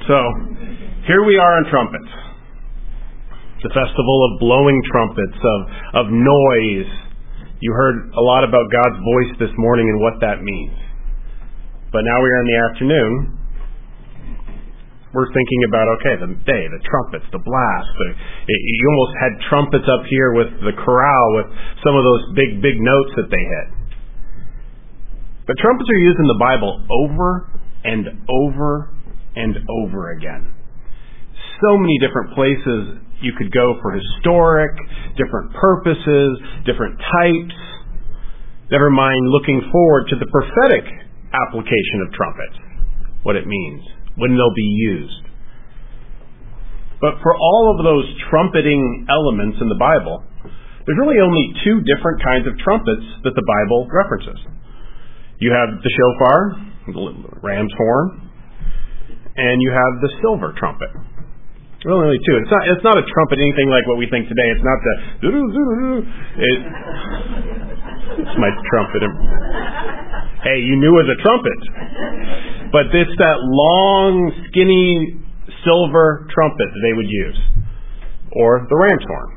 So, here we are on trumpets. The festival of blowing trumpets, of noise. You heard a lot about God's voice this morning and what that means. But now we are in the afternoon. We're thinking about, the day, the trumpets, the blast. You almost had trumpets up here with the chorale, with some of those big notes that they hit. But trumpets are used in the Bible over and over and over again. So many different places you could go for historic, different purposes, different types. Never mind looking forward to the prophetic application of trumpets, what it means, when they'll be used. But for all of those trumpeting elements in the Bible, there's really only two different kinds of trumpets that the Bible references. You have the shofar, the ram's horn, and you have the silver trumpet. Really only two. It's not a trumpet anything like what we think today. It's not the it's my trumpet. Hey, you knew it was a trumpet. But it's that long, skinny silver trumpet that they would use. Or the ram's horn.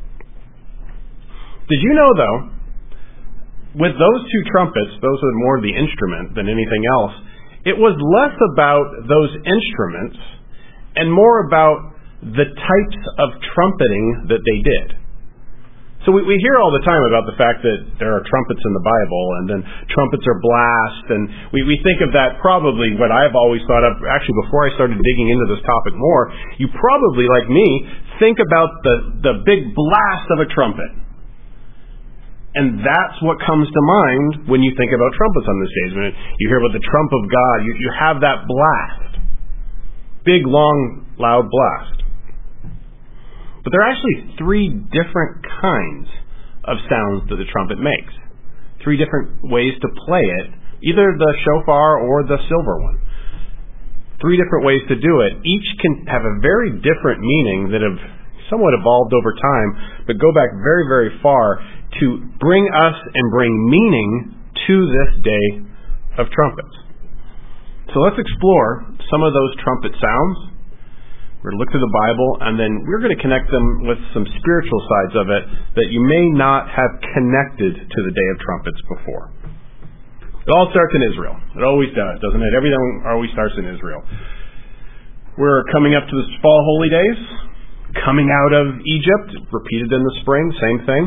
Did you know, though, with those two trumpets, those are more the instrument than anything else, it was less about those instruments and more about the types of trumpeting that they did. So we hear all the time about the fact that there are trumpets in the Bible, and then trumpets are blast, and we think of that probably what I've always thought of, actually before I started digging into this topic more, you probably, like me, think about the big blast of a trumpet. And that's what comes to mind when you think about trumpets on this stage. When you hear about the trump of God, you have that blast. Big, long, loud blast. But there are actually three different kinds of sounds that the trumpet makes. Three different ways to play it, either the shofar or the silver one. Three different ways to do it. Each can have a very different meaning that have somewhat evolved over time, but go back very, very far to bring us and bring meaning to this day of trumpets. So let's explore some of those trumpet sounds. We're going to look through the Bible, and then we're going to connect them with some spiritual sides of it that you may not have connected to the Day of Trumpets before. It all starts in Israel. It always does, doesn't it? Everything always starts in Israel. We're coming up to the fall holy days, coming out of Egypt, repeated in the spring, same thing.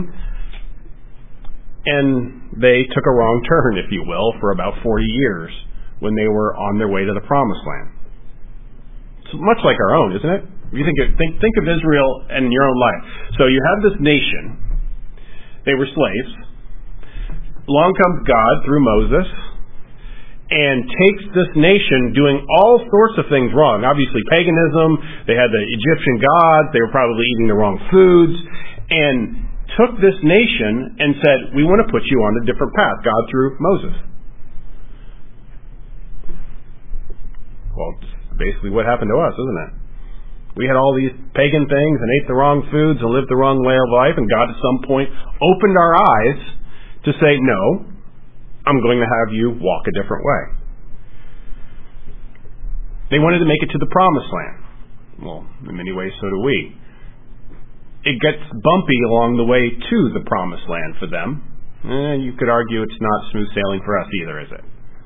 And they took a wrong turn, if you will, for about 40 years when they were on their way to the Promised Land. It's much like our own, isn't it? You think of Israel and your own life. So you have this nation. They were slaves. Along comes God through Moses and takes this nation doing all sorts of things wrong. Obviously paganism. They had the Egyptian gods. They were probably eating the wrong foods. And took this nation and said, we want to put you on a different path. God through Moses. Well, it's basically what happened to us, isn't it? We had all these pagan things and ate the wrong foods and lived the wrong way of life, and God at some point opened our eyes to say, no, I'm going to have you walk a different way. They wanted to make it to the Promised Land. Well, in many ways, so do we. It gets bumpy along the way to the Promised Land for them. You could argue it's not smooth sailing for us either, is it?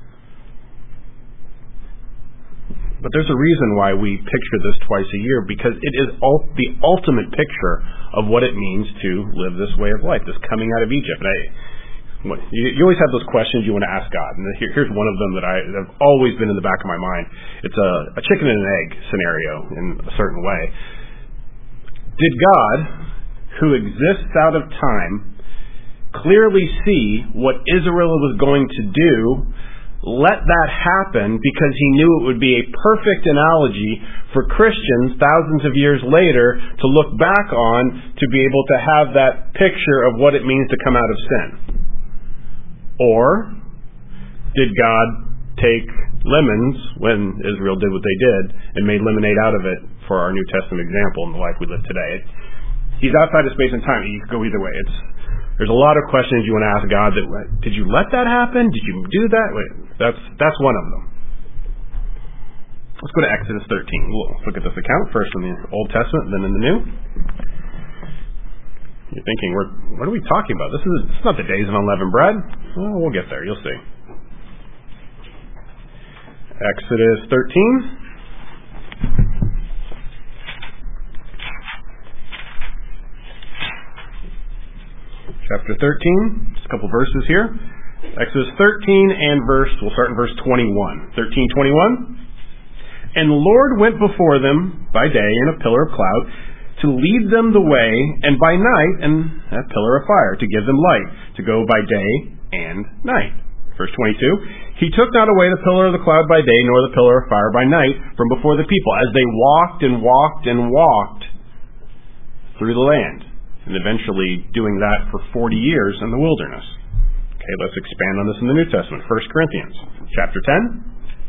But there's a reason why we picture this twice a year, because it is the ultimate picture of what it means to live this way of life, this coming out of Egypt. You always have those questions you want to ask God, and here's one of them that have always been in the back of my mind. It's a chicken and an egg scenario in a certain way. Did God, who exists out of time, clearly see what Israel was going to do, let that happen because he knew it would be a perfect analogy for Christians thousands of years later to look back on, to be able to have that picture of what it means to come out of sin? Or did God take lemons when Israel did what they did and made lemonade out of it for our New Testament example in the life we live today? He's outside of space and time. You could go either way. There's a lot of questions you want to ask God. Did you let that happen? Did you do that? That's one of them. Let's go to Exodus 13. We'll look at this account first in the Old Testament, then in the New. You're thinking, what are we talking about? It's not the days of unleavened bread. Well, we'll get there. You'll see. Exodus 13. Chapter 13. Just a couple verses here. Exodus 13 and we'll start in verse 21. 13:21. And the Lord went before them by day in a pillar of cloud to lead them the way, and by night in a pillar of fire to give them light, to go by day and night. Verse 22. He took not away the pillar of the cloud by day, nor the pillar of fire by night from before the people, as they walked and walked and walked through the land, and eventually doing that for 40 years in the wilderness. Okay, let's expand on this in the New Testament. 1 Corinthians chapter 10.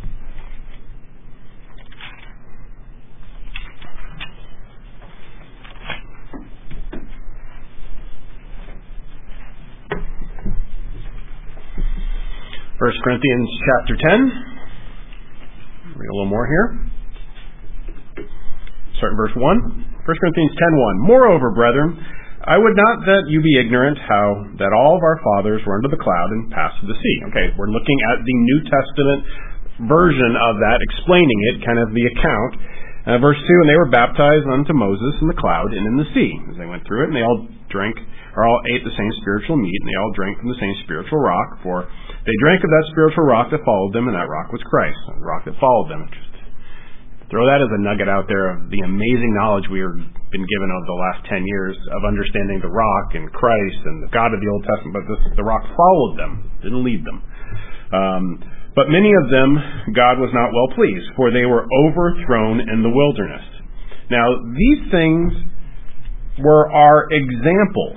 First Corinthians chapter 10. Read a little more here. Start in verse 1. 1 Corinthians 10:1. Moreover, brethren, I would not that you be ignorant how that all of our fathers were under the cloud and passed through the sea. Okay, we're looking at the New Testament version of that, explaining it, kind of the account. Verse 2, and they were baptized unto Moses in the cloud and in the sea. As they went through it, and they all ate the same spiritual meat, and they all drank from the same spiritual rock, for they drank of that spiritual rock that followed them, and that rock was Christ, the rock that followed them. Just throw that as a nugget out there of the amazing knowledge we have been given over the last 10 years of understanding the rock and Christ and the God of the Old Testament, but the rock followed them, didn't lead them. But many of them God was not well pleased, for they were overthrown in the wilderness. Now, these things were our examples.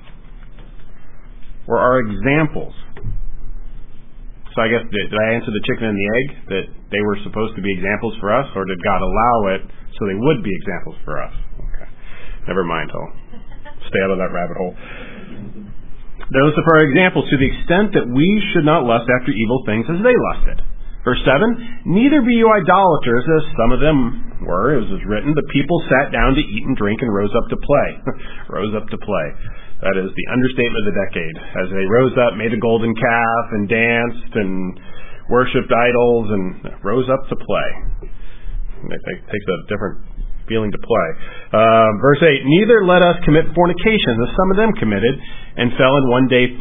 So I guess, did I answer the chicken and the egg? That they were supposed to be examples for us, or did God allow it so they would be examples for us? Okay. Never mind, I'll stay out of that rabbit hole. Those are our examples to the extent that we should not lust after evil things as they lusted. Verse 7, neither be you idolaters, as some of them were. It was written, the people sat down to eat and drink and rose up to play. Rose up to play. That is the understatement of the decade. As they rose up, made a golden calf, and danced, and worshipped idols, and rose up to play. It takes a different feeling to play. Verse 8, neither let us commit fornication, as some of them committed, and fell in one day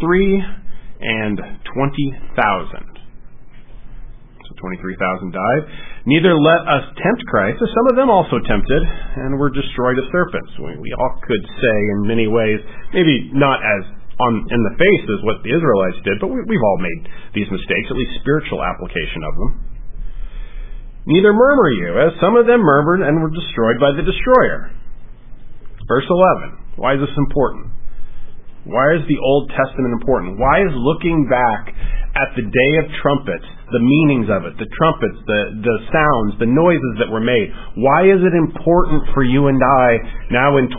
320,000. 23,000 died. Neither let us tempt Christ, as some of them also tempted, and were destroyed as serpents. We all could say in many ways, maybe not as in the face as what the Israelites did, but we've all made these mistakes, at least spiritual application of them. Neither murmur you, as some of them murmured and were destroyed by the destroyer. Verse 11. Why is this important? Why is the Old Testament important? Why is looking back at the day of trumpets, the meanings of it, the trumpets, the sounds, the noises that were made, why is it important for you and I now in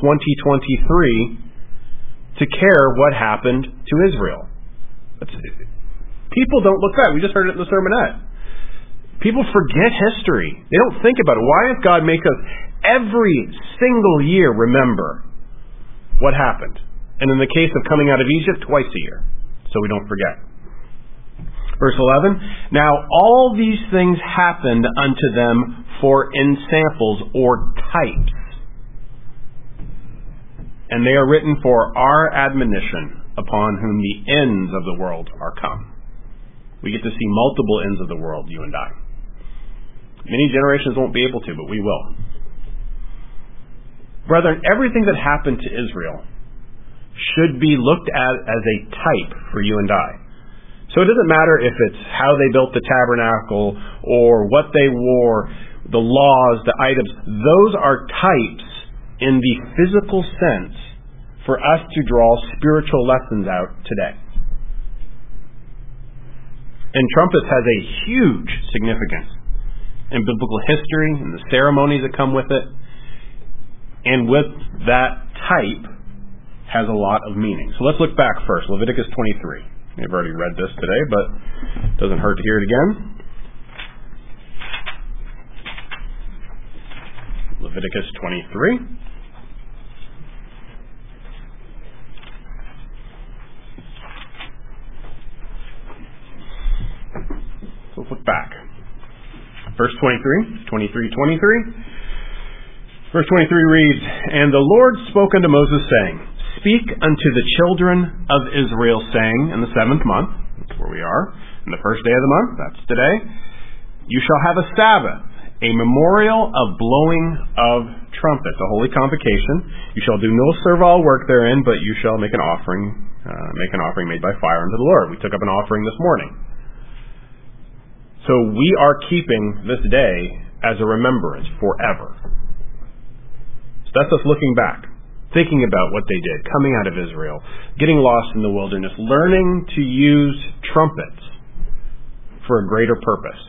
2023 to care what happened to Israel? People don't look back. We just heard it in the sermonette. People forget history. They don't think about it. Why does God make us every single year remember what happened? And in the case of coming out of Egypt, twice a year, so we don't forget. Verse 11, now all these things happened unto them for ensamples or types, and they are written for our admonition, upon whom the ends of the world are come. We get to see multiple ends of the world, you and I. Many generations won't be able to, but we will. Brethren, everything that happened to Israel should be looked at as a type for you and I. So it doesn't matter if it's how they built the tabernacle or what they wore, the laws, the items. Those are types in the physical sense for us to draw spiritual lessons out today. And trumpets has a huge significance in biblical history and the ceremonies that come with it. And with that type has a lot of meaning. So let's look back first. Leviticus 23. We've already read this today, but it doesn't hurt to hear it again. Leviticus 23. So let's look back. Verse 23. Verse 23 reads, "And the Lord spoke unto Moses, saying, Speak unto the children of Israel, saying, in the 7th month," that's where we are, "in the 1st day of the month," that's today, "you shall have a Sabbath, a memorial of blowing of trumpets, a holy convocation. You shall do no servile work therein, but you shall make an offering made by fire unto the Lord." We took up an offering this morning. So we are keeping this day as a remembrance forever. So that's us looking back, thinking about what they did, coming out of Israel, getting lost in the wilderness, learning to use trumpets for a greater purpose.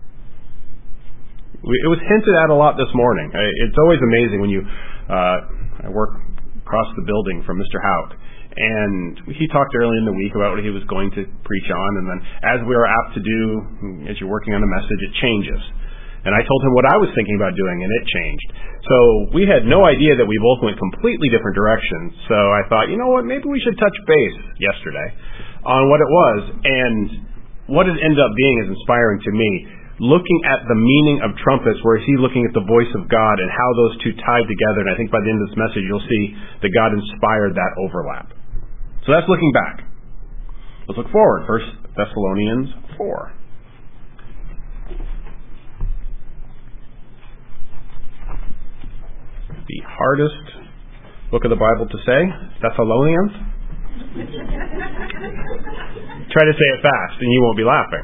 It was hinted at a lot this morning. It's always amazing when I work across the building from Mr. Hauk, and he talked early in the week about what he was going to preach on, and then as we are apt to do, as you're working on a message, it changes. And I told him what I was thinking about doing, and it changed. So we had no idea that we both went completely different directions. So I thought, you know what, maybe we should touch base yesterday on what it was. And what it ended up being is inspiring to me. Looking at the meaning of trumpets, where he's looking at the voice of God and how those two tied together. And I think by the end of this message, you'll see that God inspired that overlap. So that's looking back. Let's look forward. 1 Thessalonians 4. The hardest book of the Bible to say, Thessalonians. Try to say it fast and you won't be laughing.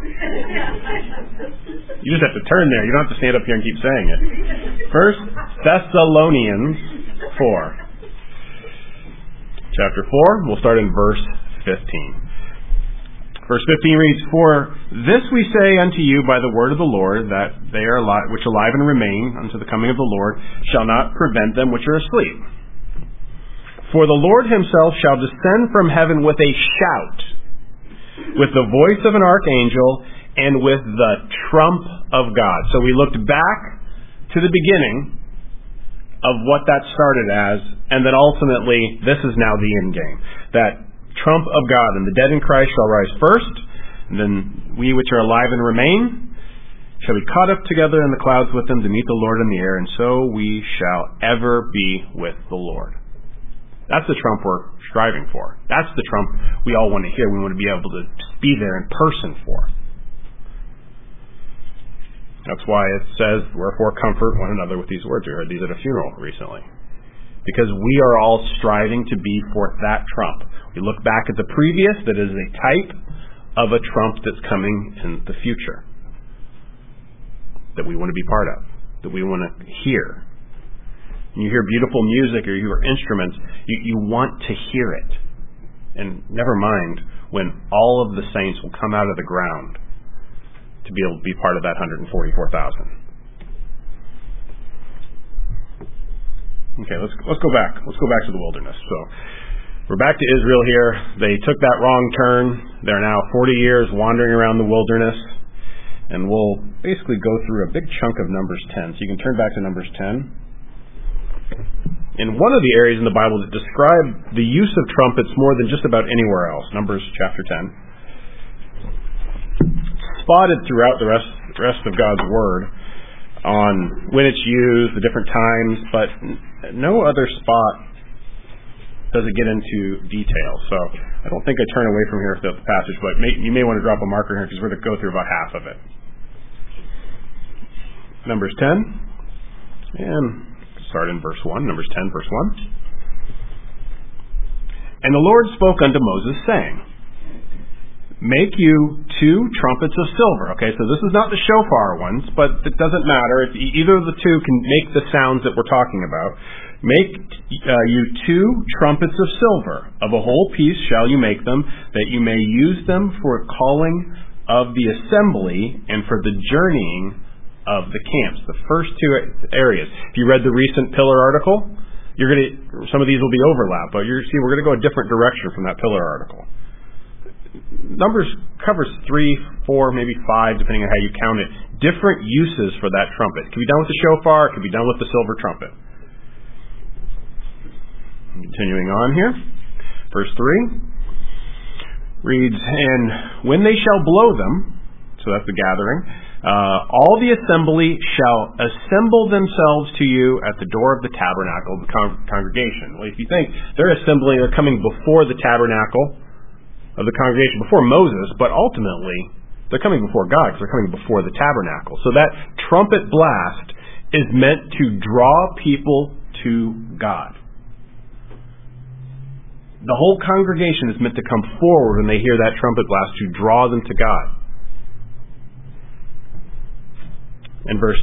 You just have to turn there. You don't have to stand up here and keep saying it. 1 Thessalonians 4. Chapter 4, we'll start in verse 15. Verse 15 reads, "For this we say unto you by the word of the Lord, that they are which alive and remain unto the coming of the Lord shall not prevent them which are asleep. For the Lord himself shall descend from heaven with a shout, with the voice of an archangel, and with the trump of God." So we looked back to the beginning of what that started as, and then ultimately this is now the end game. That trump of God, and the dead in Christ shall rise first, and then we which are alive and remain shall be caught up together in the clouds with them to meet the Lord in the air, and so we shall ever be with the Lord. That's the trump we're striving for. That's the trump we all want to hear. We want to be able to be there in person for. That's why it says, "Wherefore comfort one another with these words." We heard these at a funeral recently. Because we are all striving to be for that trump. We look back at the previous, that is a type of a trump that's coming in the future. That we want to be part of. That we want to hear. When you hear beautiful music or you hear instruments, you want to hear it. And never mind when all of the saints will come out of the ground to be able to be part of that 144,000. Okay, let's go back. Let's go back to the wilderness. So we're back to Israel here. They took that wrong turn. They're now 40 years wandering around the wilderness. And we'll basically go through a big chunk of Numbers 10. So you can turn back to Numbers 10. In one of the areas in the Bible that describe the use of trumpets more than just about anywhere else, Numbers chapter 10. Spotted throughout the rest of God's Word on when it's used, the different times, but no other spot does it get into detail. So I don't think I turn away from here without the passage, but you may want to drop a marker here because we're going to go through about half of it. Numbers 10, and start in verse 1, Numbers 10, verse 1. "And the Lord spoke unto Moses, saying, Make you 2 trumpets of silver." Okay, so this is not the shofar ones, but it doesn't matter. If either of the two can make the sounds that we're talking about. "Make you 2 trumpets of silver. Of a whole piece shall you make them, that you may use them for calling of the assembly and for the journeying of the camps." The first 2 areas. If you read the recent pillar article, some of these will be overlap, but we're going to go a different direction from that pillar article. Numbers covers 3, 4, maybe 5, depending on how you count it, different uses for that trumpet. It can be done with the shofar, it can be done with the silver trumpet. Continuing on here, verse 3 reads, "And when they shall blow them," so that's the gathering, "all the assembly shall assemble themselves to you at the door of the tabernacle of the congregation." Well, if you think they're assembling, they're coming before the tabernacle of the congregation, before Moses, but ultimately they're coming before God because they're coming before the tabernacle. So that trumpet blast is meant to draw people to God. The whole congregation is meant to come forward when they hear that trumpet blast to draw them to God. In verse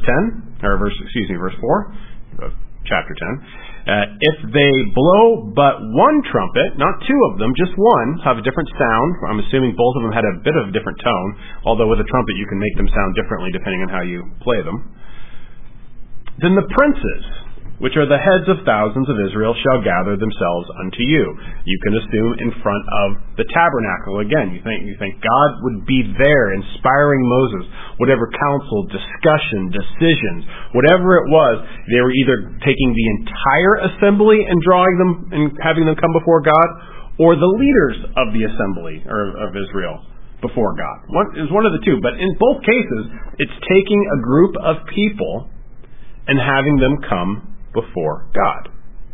4 of chapter 10, "If they blow but one trumpet," not two of them, just one, have a different sound. I'm assuming both of them had a bit of a different tone, although with a trumpet you can make them sound differently depending on how you play them. "Then the princes, which are the heads of thousands of Israel, shall gather themselves unto you." You can assume in front of the tabernacle. Again, you think God would be there inspiring Moses. Whatever counsel, discussion, decisions, whatever it was, they were either taking the entire assembly and drawing them and having them come before God, or the leaders of the assembly or of Israel before God. It was one of the two. But in both cases, it's taking a group of people and having them come before God.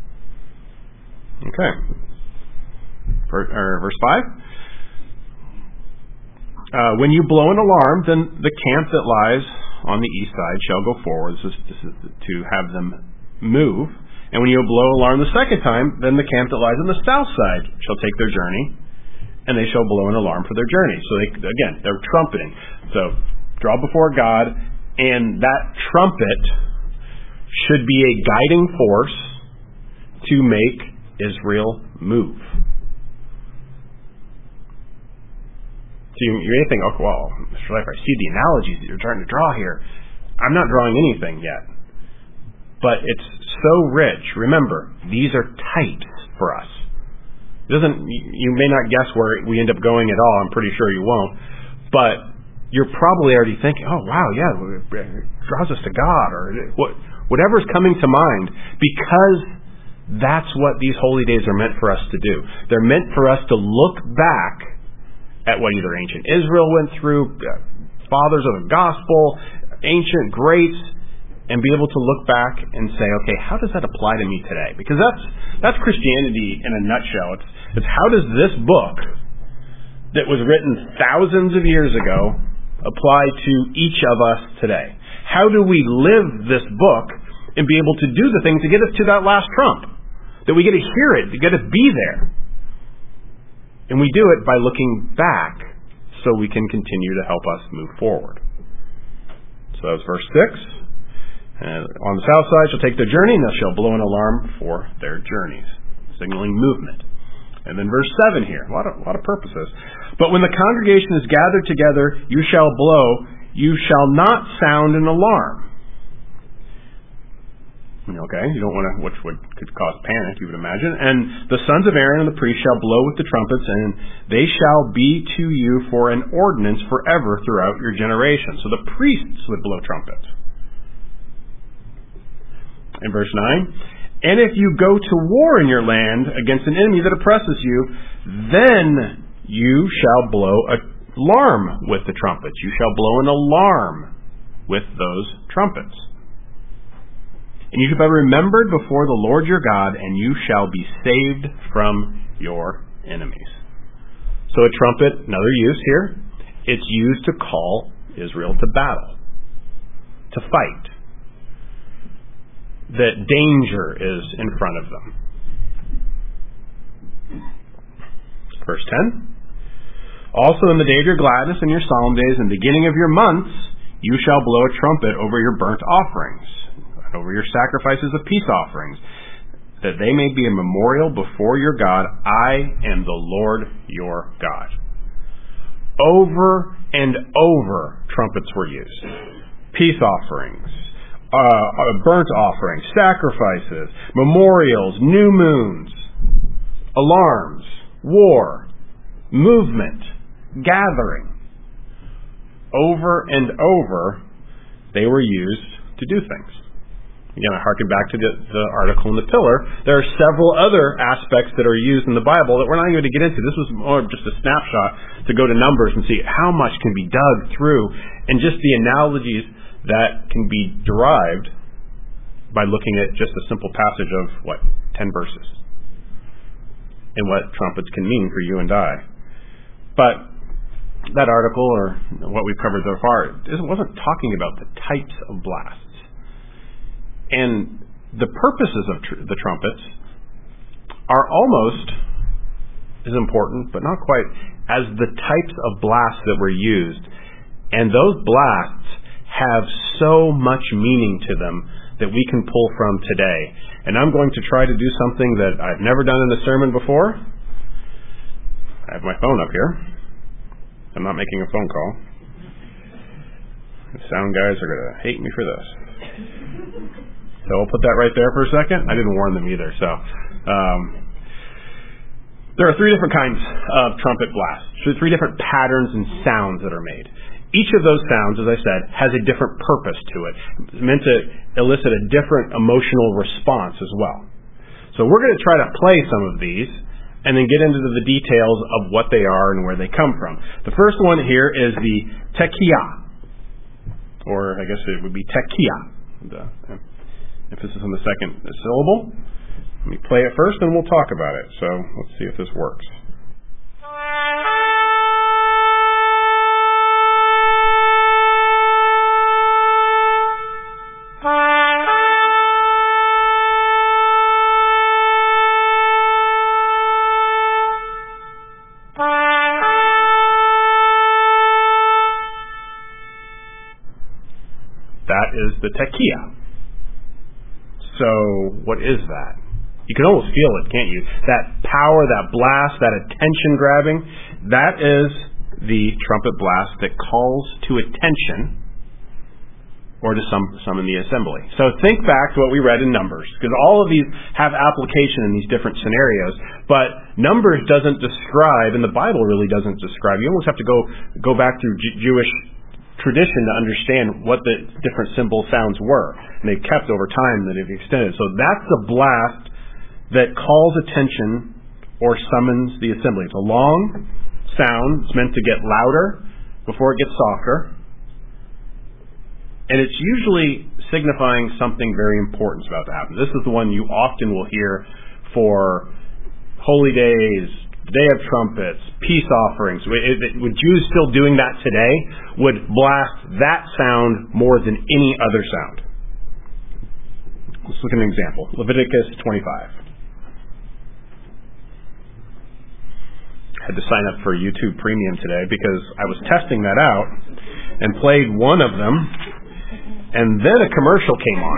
Okay. Verse 5. "When you blow an alarm, then the camp that lies on the east side shall go forward." This is to have them move. "And when you blow an alarm the second time, then the camp that lies on the south side shall take their journey, and they shall blow an alarm for their journey." So they're trumpeting. So draw before God, and that trumpet should be a guiding force to make Israel move. So you're thinking, "Oh, well, Mr. Life, I see the analogies that you're trying to draw here. I'm not drawing anything yet." But it's so rich. Remember, these are types for us. You may not guess where we end up going at all. I'm pretty sure you won't. But you're probably already thinking, "Oh, wow, yeah, it draws us to God," or whatever's coming to mind, because that's what these holy days are meant for us to do. They're meant for us to look back at what either ancient Israel went through, fathers of the gospel, ancient greats, and be able to look back and say, okay, how does that apply to me today? Because that's Christianity in a nutshell. It's how does this book that was written thousands of years ago apply to each of us today? How do we live this book and be able to do the things to get us to that last trump? That we get to hear it, to get to be there. And we do it by looking back so we can continue to help us move forward. So that's verse 6. And on the south side shall take their journey, and they shall blow an alarm for their journeys, signaling movement. And then verse 7 here, a lot of purposes. "But when the congregation is gathered together, you shall blow, you shall not sound an alarm." Okay, you don't want to, which could cause panic, you would imagine. "And the sons of Aaron and the priests shall blow with the trumpets, and they shall be to you for an ordinance forever throughout your generations." So the priests would blow trumpets. In verse 9, "And if you go to war in your land against an enemy that oppresses you, then you shall blow an alarm with the trumpets." You shall blow an alarm with those trumpets. "And you shall be remembered before the Lord your God, and you shall be saved from your enemies." So a trumpet, another use here, it's used to call Israel to battle, to fight. That danger is in front of them. Verse 10, "Also in the day of your gladness and your solemn days and beginning of your months, you shall blow a trumpet over your burnt offerings, and over your sacrifices of peace offerings, that they may be a memorial before your God. I am the Lord your God." Over and over, trumpets were used. Peace offerings, burnt offerings, sacrifices, memorials, new moons, alarms, war, movement, gathering. Over and over, they were used to do things. Again, I harken back to the article in the Pillar. There are several other aspects that are used in the Bible that we're not going to get into. This was more of just a snapshot to go to Numbers and see how much can be dug through, and just the analogies that can be derived by looking at just a simple passage of, 10 verses, and what trumpets can mean for you and I. But that article, or what we've covered so far, wasn't talking about the types of blasts. And the purposes of the trumpets are almost as important, but not quite, as the types of blasts that were used. And those blasts have so much meaning to them that we can pull from today. And I'm going to try to do something that I've never done in a sermon before. I have my phone up here. I'm not making a phone call. The sound guys are going to hate me for this. So I'll put that right there for a second. I didn't warn them either. So there are 3 different kinds of trumpet blasts. So 3 different patterns and sounds that are made. Each of those sounds, as I said, has a different purpose to it. It's meant to elicit a different emotional response as well. So we're going to try to play some of these and then get into the details of what they are and where they come from. The first one here is the tekiah, or I guess it would be tekiah. Emphasis on the second syllable. Let me play it first and we'll talk about it. So let's see if this works. That is the tekiah. So, what is that? You can almost feel it, can't you? That power, that blast, that attention grabbing, that is the trumpet blast that calls to attention or to summon the assembly. So think back to what we read in Numbers, because all of these have application in these different scenarios, but Numbers doesn't describe, and the Bible really doesn't describe. You almost have to go back through Jewish tradition to understand what the different symbol sounds were, and they've kept over time that have extended. So that's the blast that calls attention or summons the assembly. It's a long sound. It's meant to get louder before it gets softer, and it's usually signifying something very important is about to happen. This is the one you often will hear for holy days, Day of Trumpets, peace offerings. With Jews still doing that today, would blast that sound more than any other sound. Let's look at an example. Leviticus 25. I had to sign up for YouTube Premium today because I was testing that out and played one of them, and then a commercial came on.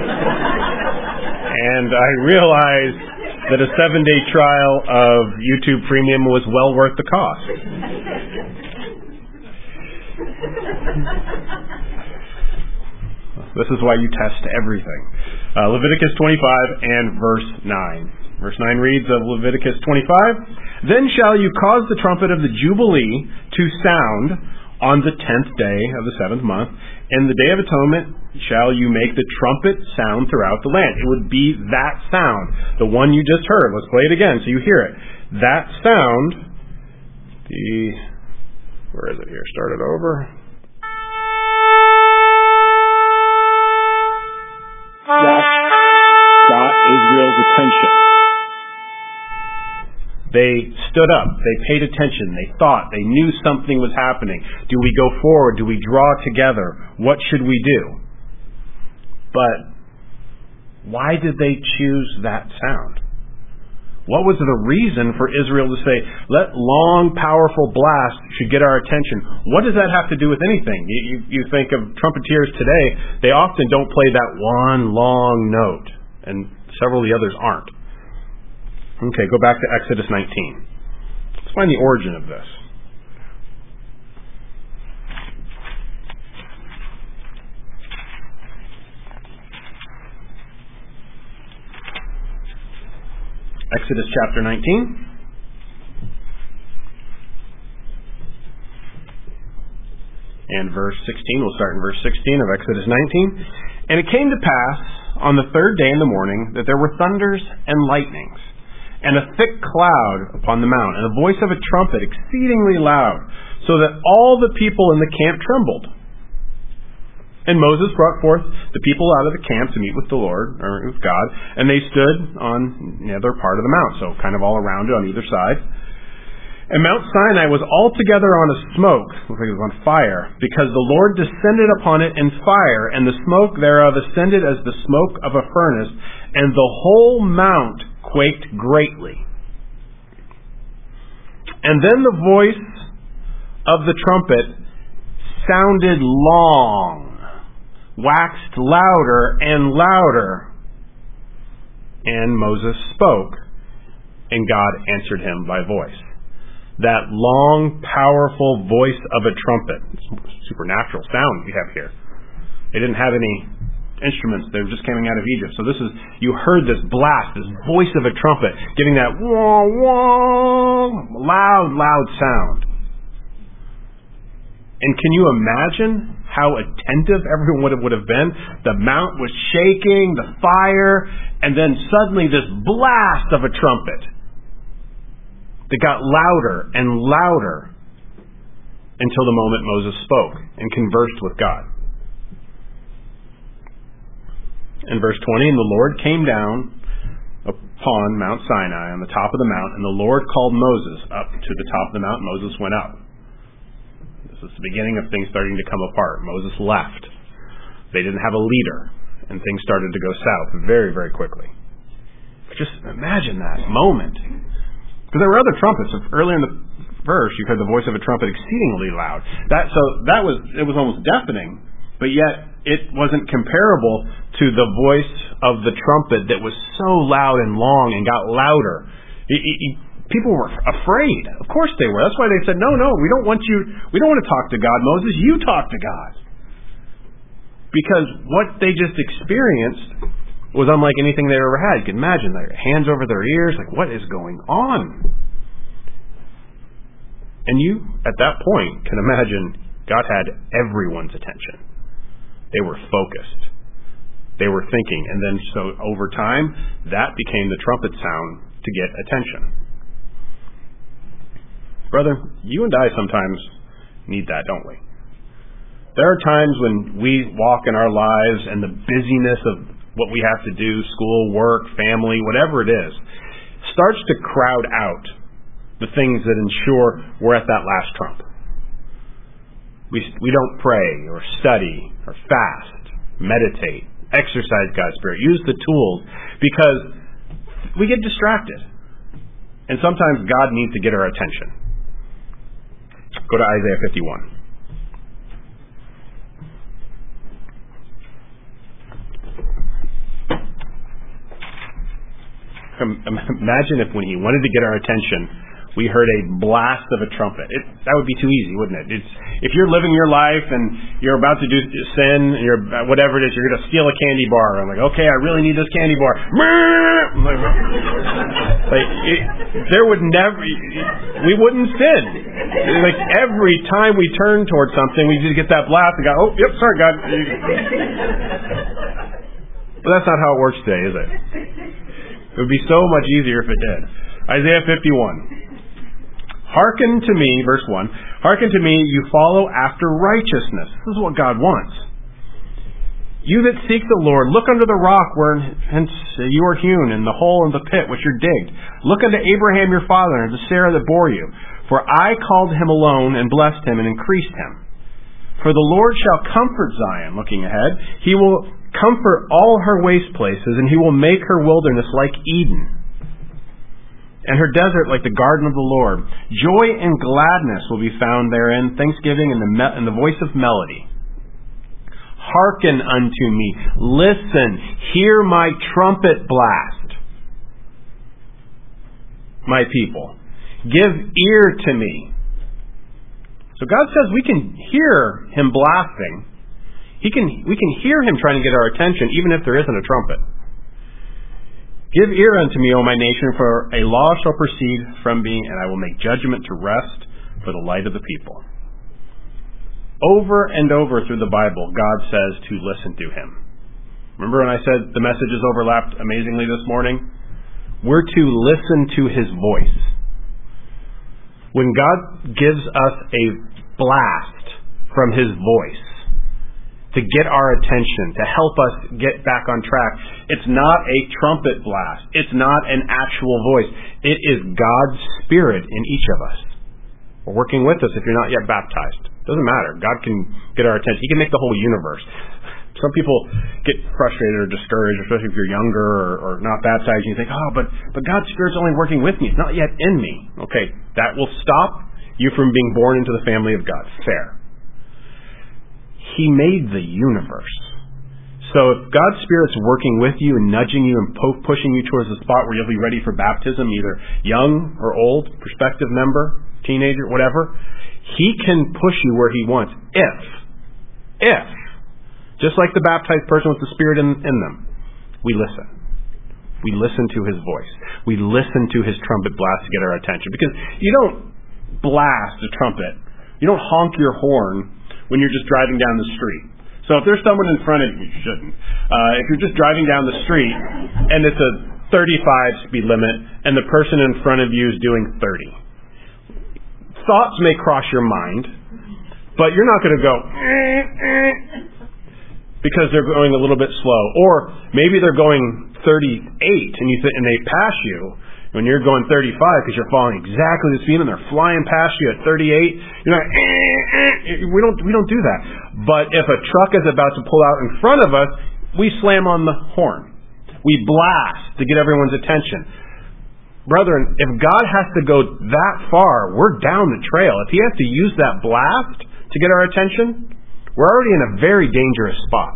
And I realized that a 7-day trial of YouTube Premium was well worth the cost. This is why you test everything. Leviticus 25 and verse 9. Verse 9 reads of Leviticus 25, "Then shall you cause the trumpet of the Jubilee to sound on the 10th day of the 7th month. In the Day of Atonement shall you make the trumpet sound throughout the land." It would be that sound, the one you just heard. Let's play it again so you hear it. That sound, where is it here? Start it over. That got Israel's attention. They stood up. They paid attention. They thought. They knew something was happening. Do we go forward? Do we draw together? What should we do? But why did they choose that sound? What was the reason for Israel to say, let long, powerful blasts should get our attention? What does that have to do with anything? You think of trumpeters today, they often don't play that one long note, and several of the others aren't. Okay, go back to Exodus 19. Let's find the origin of this. Exodus chapter 19. and verse 16. We'll start in verse 16 of Exodus 19. And it came to pass on the third day in the morning that there were thunders and lightnings, and a thick cloud upon the mount, and a voice of a trumpet exceedingly loud, so that all the people in the camp trembled. And Moses brought forth the people out of the camp to meet with the Lord, or with God, and they stood on the other part of the mount, so kind of all around it on either side. And Mount Sinai was altogether on a smoke, looks like it was on fire, because the Lord descended upon it in fire, and the smoke thereof ascended as the smoke of a furnace, and the whole mount quaked greatly. And then the voice of the trumpet sounded long, waxed louder and louder. And Moses spoke, and God answered him by voice. That long, powerful voice of a trumpet. Supernatural sound we have here. They didn't have any instruments. They were just coming out of Egypt. So you heard this blast, this voice of a trumpet, giving that wah, wah, loud sound. And can you imagine how attentive everyone would have been? The mount was shaking, the fire, and then suddenly this blast of a trumpet that got louder and louder until the moment Moses spoke and conversed with God. In verse 20, and the Lord came down upon Mount Sinai on the top of the mount, and the Lord called Moses up to the top of the mount. Moses went up. This is the beginning of things starting to come apart. Moses left. They didn't have a leader, and things started to go south very, very quickly. Just imagine that moment. Because there were other trumpets. Earlier in the verse, you heard the voice of a trumpet exceedingly loud. It was almost deafening, but yet it wasn't comparable to the voice of the trumpet that was so loud and long and got louder. People were afraid. Of course they were. That's why they said, no, we don't want to talk to God, Moses. You talk to God. Because what they just experienced was unlike anything they ever had. You can imagine their hands over their ears, like, what is going on? And you, at that point, can imagine God had everyone's attention. They were focused. They were thinking. And then so over time, that became the trumpet sound to get attention. Brother, you and I sometimes need that, don't we? There are times when we walk in our lives and the busyness of what we have to do, school, work, family, whatever it is, starts to crowd out the things that ensure we're at that last trump. We don't pray or study or fast, meditate, exercise God's Spirit, use the tools, because we get distracted. And sometimes God needs to get our attention. Go to Isaiah 51. Imagine if when he wanted to get our attention, we heard a blast of a trumpet. That would be too easy, wouldn't it? If you're living your life and you're about to do sin, and you're whatever it is, you're going to steal a candy bar. I'm like, okay, I really need this candy bar. We wouldn't sin. Like every time we turn towards something, we just get that blast and go, oh, yep, sorry, God. But that's not how it works today, is it? It would be so much easier if it did. Isaiah 51. Hearken to me, verse 1. Hearken to me, you follow after righteousness. This is what God wants. You that seek the Lord, look under the rock whence you are hewn, and the hole in the pit which you're digged. Look unto Abraham your father, and to Sarah that bore you. For I called him alone, and blessed him, and increased him. For the Lord shall comfort Zion, looking ahead. He will comfort all her waste places, and he will make her wilderness like Eden, and her desert like the garden of the Lord. Joy and gladness will be found therein, thanksgiving and the voice of melody. Hearken unto me, listen, hear my trumpet blast, my people. Give ear to me. So God says we can hear him blasting. We can hear him trying to get our attention, even if there isn't a trumpet. Give ear unto me, O my nation, for a law shall proceed from me, and I will make judgment to rest for the light of the people. Over and over through the Bible, God says to listen to Him. Remember when I said the messages overlapped amazingly this morning? We're to listen to His voice. When God gives us a blast from His voice to get our attention, to help us get back on track, it's not a trumpet blast. It's not an actual voice. It is God's Spirit in each of us. We're working with us if you're not yet baptized. Doesn't matter. God can get our attention. He can make the whole universe. Some people get frustrated or discouraged, especially if you're younger or not baptized, and you think, but God's Spirit's only working with me. It's not yet in me. Okay, that will stop you from being born into the family of God. Fair. He made the universe. So if God's Spirit's working with you and nudging you and pushing you towards the spot where you'll be ready for baptism, either young or old, prospective member, teenager, whatever, He can push you where He wants if, just like the baptized person with the Spirit in them, we listen. We listen to His voice. We listen to His trumpet blast to get our attention. Because you don't blast a trumpet. You don't honk your horn when you're just driving down the street. So if there's someone in front of you, you shouldn't. If you're just driving down the street and it's a 35 speed limit and the person in front of you is doing 30, thoughts may cross your mind, but you're not going to go because they're going a little bit slow. Or maybe they're going 38 and they pass you when you're going 35 because you're following exactly the speed and they're flying past you at 38. You're not. We don't do that. But if a truck is about to pull out in front of us, we slam on the horn. We blast to get everyone's attention. Brethren, if God has to go that far, we're down the trail. If He has to use that blast to get our attention, we're already in a very dangerous spot.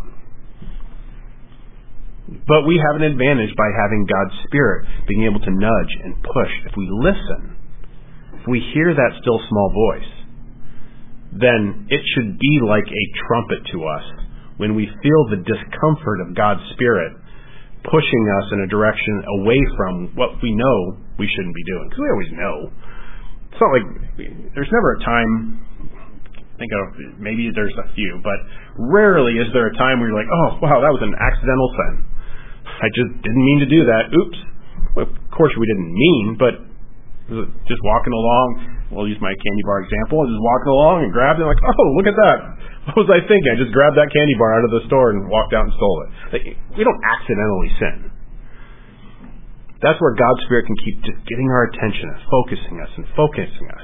But we have an advantage by having God's Spirit being able to nudge and push. If we listen, if we hear that still small voice, then it should be like a trumpet to us when we feel the discomfort of God's Spirit pushing us in a direction away from what we know we shouldn't be doing. Because we always know. It's not like there's never a time, think of, maybe there's a few, but rarely is there a time where you're like, oh, wow, that was an accidental sin. I just didn't mean to do that. Oops. Well, of course we didn't mean, but just walking along, we'll use my candy bar example, I was just walking along and grabbed it, like, oh, look at that. What was I thinking? I just grabbed that candy bar out of the store and walked out and stole it. Like, we don't accidentally sin. That's where God's Spirit can keep just getting our attention and focusing us.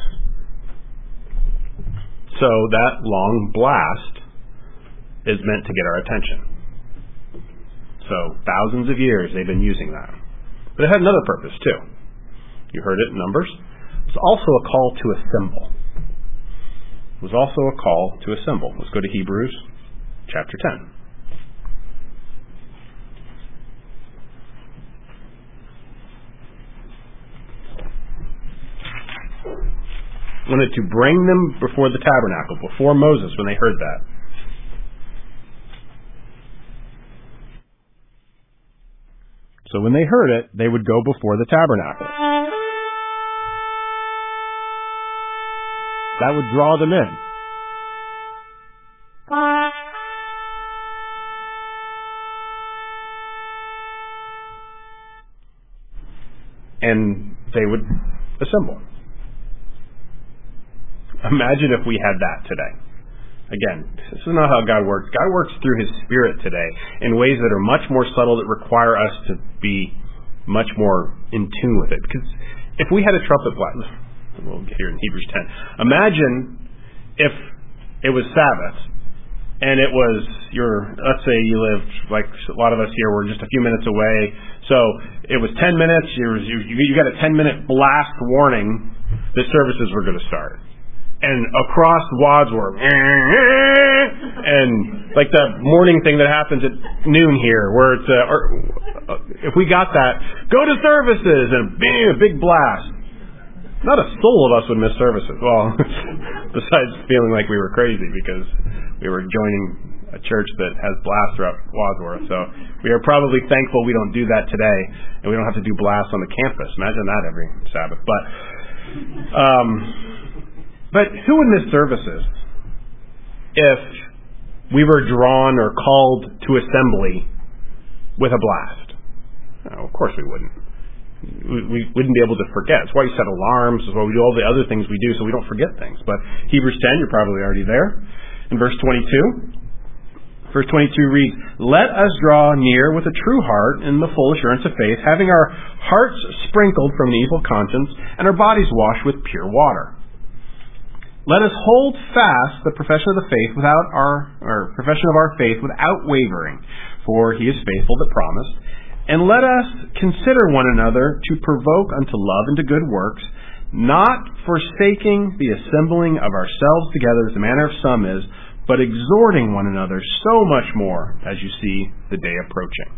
So that long blast is meant to get our attention. So thousands of years they've been using that. But it had another purpose too. You heard it in Numbers. It's also a call to assemble. It was also a call to assemble. Let's go to Hebrews chapter 10. Wanted to bring them before the tabernacle, before Moses, when they heard that. So when they heard it, they would go before the tabernacle. That would draw them in. And they would assemble. Imagine if we had that today. Again, this is not how God works. God works through His Spirit today in ways that are much more subtle, that require us to be much more in tune with it. Because if we had a trumpet blast, we'll get here in Hebrews 10. Imagine if it was Sabbath and it was let's say you lived, like a lot of us here, we're just a few minutes away. So it was 10 minutes, you got a 10-minute blast warning that services were going to start. And across Wadsworth, and like the morning thing that happens at noon here, where it's if we got that, go to services, and bam, a big blast. Not a soul of us would miss services. Well, besides feeling like we were crazy because we were joining a church that has blasts throughout Wadsworth. So we are probably thankful we don't do that today, and we don't have to do blasts on the campus. Imagine that every Sabbath. But who would miss services if we were drawn or called to assembly with a blast? No, of course we wouldn't. We wouldn't be able to forget. That's why you set alarms. That's why we do all the other things we do so we don't forget things. But Hebrews 10, you're probably already there. In verse 22, Verse 22 reads, "Let us draw near with a true heart in the full assurance of faith, having our hearts sprinkled from an evil conscience and our bodies washed with pure water. Let us hold fast the profession of the faith profession of our faith without wavering, for he is faithful that promised. And let us consider one another to provoke unto love and to good works, not forsaking the assembling of ourselves together as the manner of some is, but exhorting one another so much more as you see the day approaching."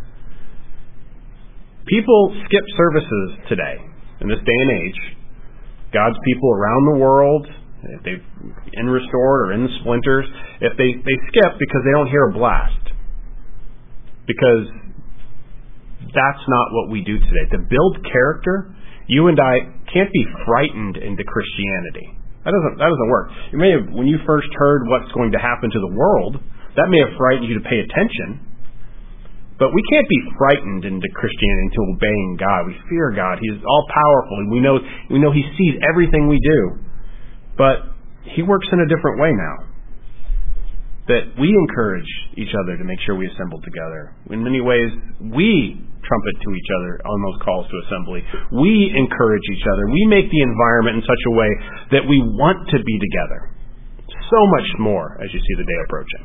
People skip services today, in this day and age. God's people around the world, if they're in Restored or in the Splinters, if they skip because they don't hear a blast. Because that's not what we do today. To build character, you and I can't be frightened into Christianity. That doesn't work. You may have, when you first heard what's going to happen to the world, that may have frightened you to pay attention. But we can't be frightened into Christianity, into obeying God. We fear God. He's all powerful, and we know He sees everything we do. But He works in a different way now. That we encourage each other to make sure we assemble together. In many ways, we trumpet to each other on those calls to assembly. We encourage each other. We make the environment in such a way that we want to be together. So much more as you see the day approaching.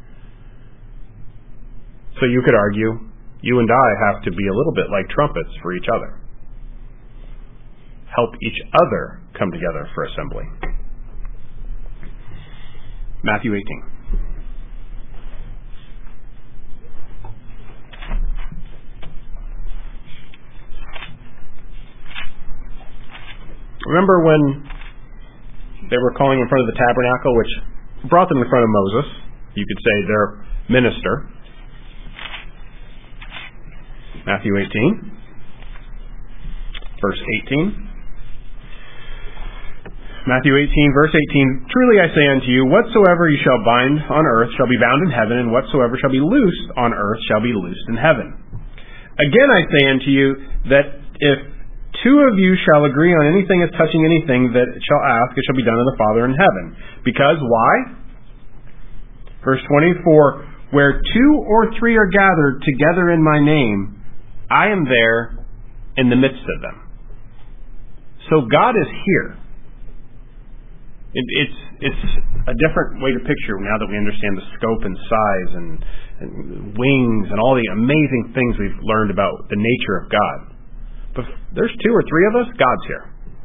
So you could argue, you and I have to be a little bit like trumpets for each other. Help each other come together for assembly. Matthew 18. Remember when they were calling in front of the tabernacle, which brought them in front of Moses? You could say their minister. Matthew 18, verse 18. Matthew 18, verse 18, "Truly I say unto you, whatsoever you shall bind on earth shall be bound in heaven, and whatsoever shall be loosed on earth shall be loosed in heaven. Again I say unto you, that if two of you shall agree on anything as touching anything that it shall ask, it shall be done of the Father in heaven." Because, why? Verse 24, "Where two or three are gathered together in my name, I am there in the midst of them." So God is here. It's a different way to picture now that we understand the scope and size and wings and all the amazing things we've learned about the nature of God. But if there's two or three of us, God's here.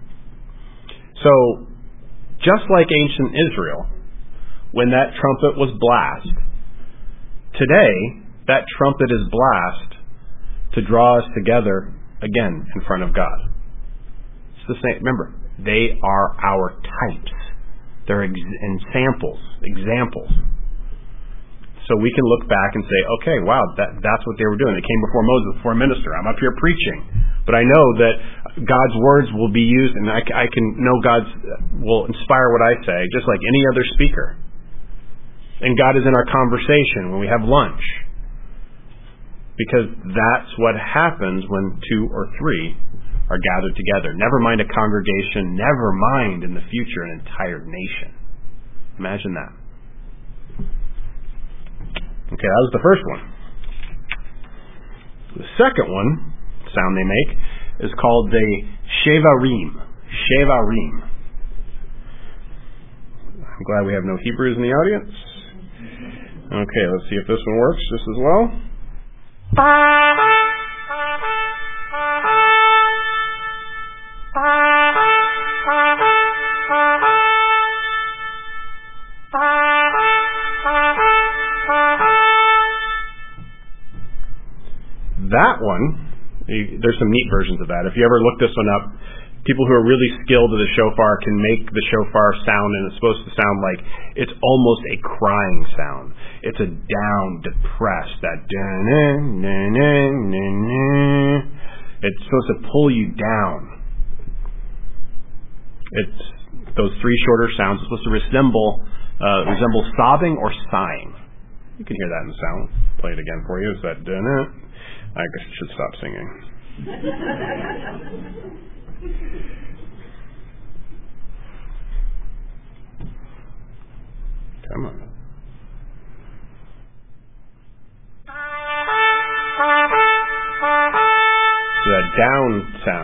So, just like ancient Israel, when that trumpet was blast, today, that trumpet is blast to draw us together again in front of God. It's the same. Remember, they are our types. They're examples. So we can look back and say, okay, wow, that's what they were doing. They came before Moses, before a minister. I'm up here preaching. But I know that God's words will be used, and I can know God's will inspire what I say, just like any other speaker. And God is in our conversation when we have lunch. Because that's what happens when two or three are gathered together. Never mind a congregation, never mind in the future an entire nation. Imagine that. Okay, that was the first one. The second one, sound they make, is called the Shevarim. Shevarim. I'm glad we have no Hebrews in the audience. Okay, let's see if this one works just as well. That one, there's some neat versions of that. If you ever look this one up, people who are really skilled at the shofar can make the shofar sound, and it's supposed to sound like it's almost a crying sound. It's a down, depressed, that it's supposed to pull you down. It's those three shorter sounds are supposed to resemble resembles sobbing or sighing. You can hear that in the sound. Play it again for you. Is that doing it? I guess I should stop singing. Come on. The down sound.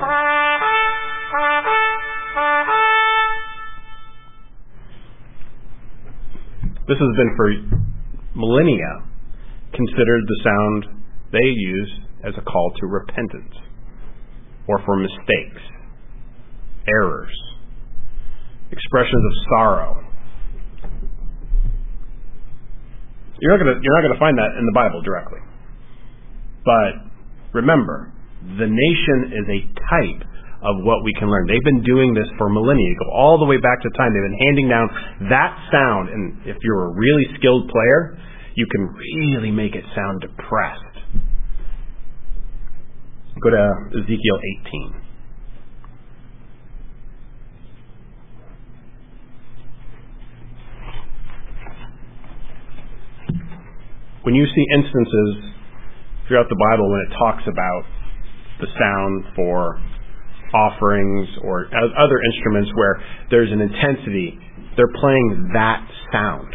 This has been for millennia considered the sound they use as a call to repentance, or for mistakes, errors, expressions of sorrow. You're not going to find that in the Bible directly. But remember, the nation is a type of what we can learn. They've been doing this for millennia. You go all the way back to time. They've been handing down that sound, and if you're a really skilled player, you can really make it sound depressed. Go to Ezekiel 18. When you see instances throughout the Bible when it talks about the sound for offerings or other instruments where there's an intensity, they're playing that sound.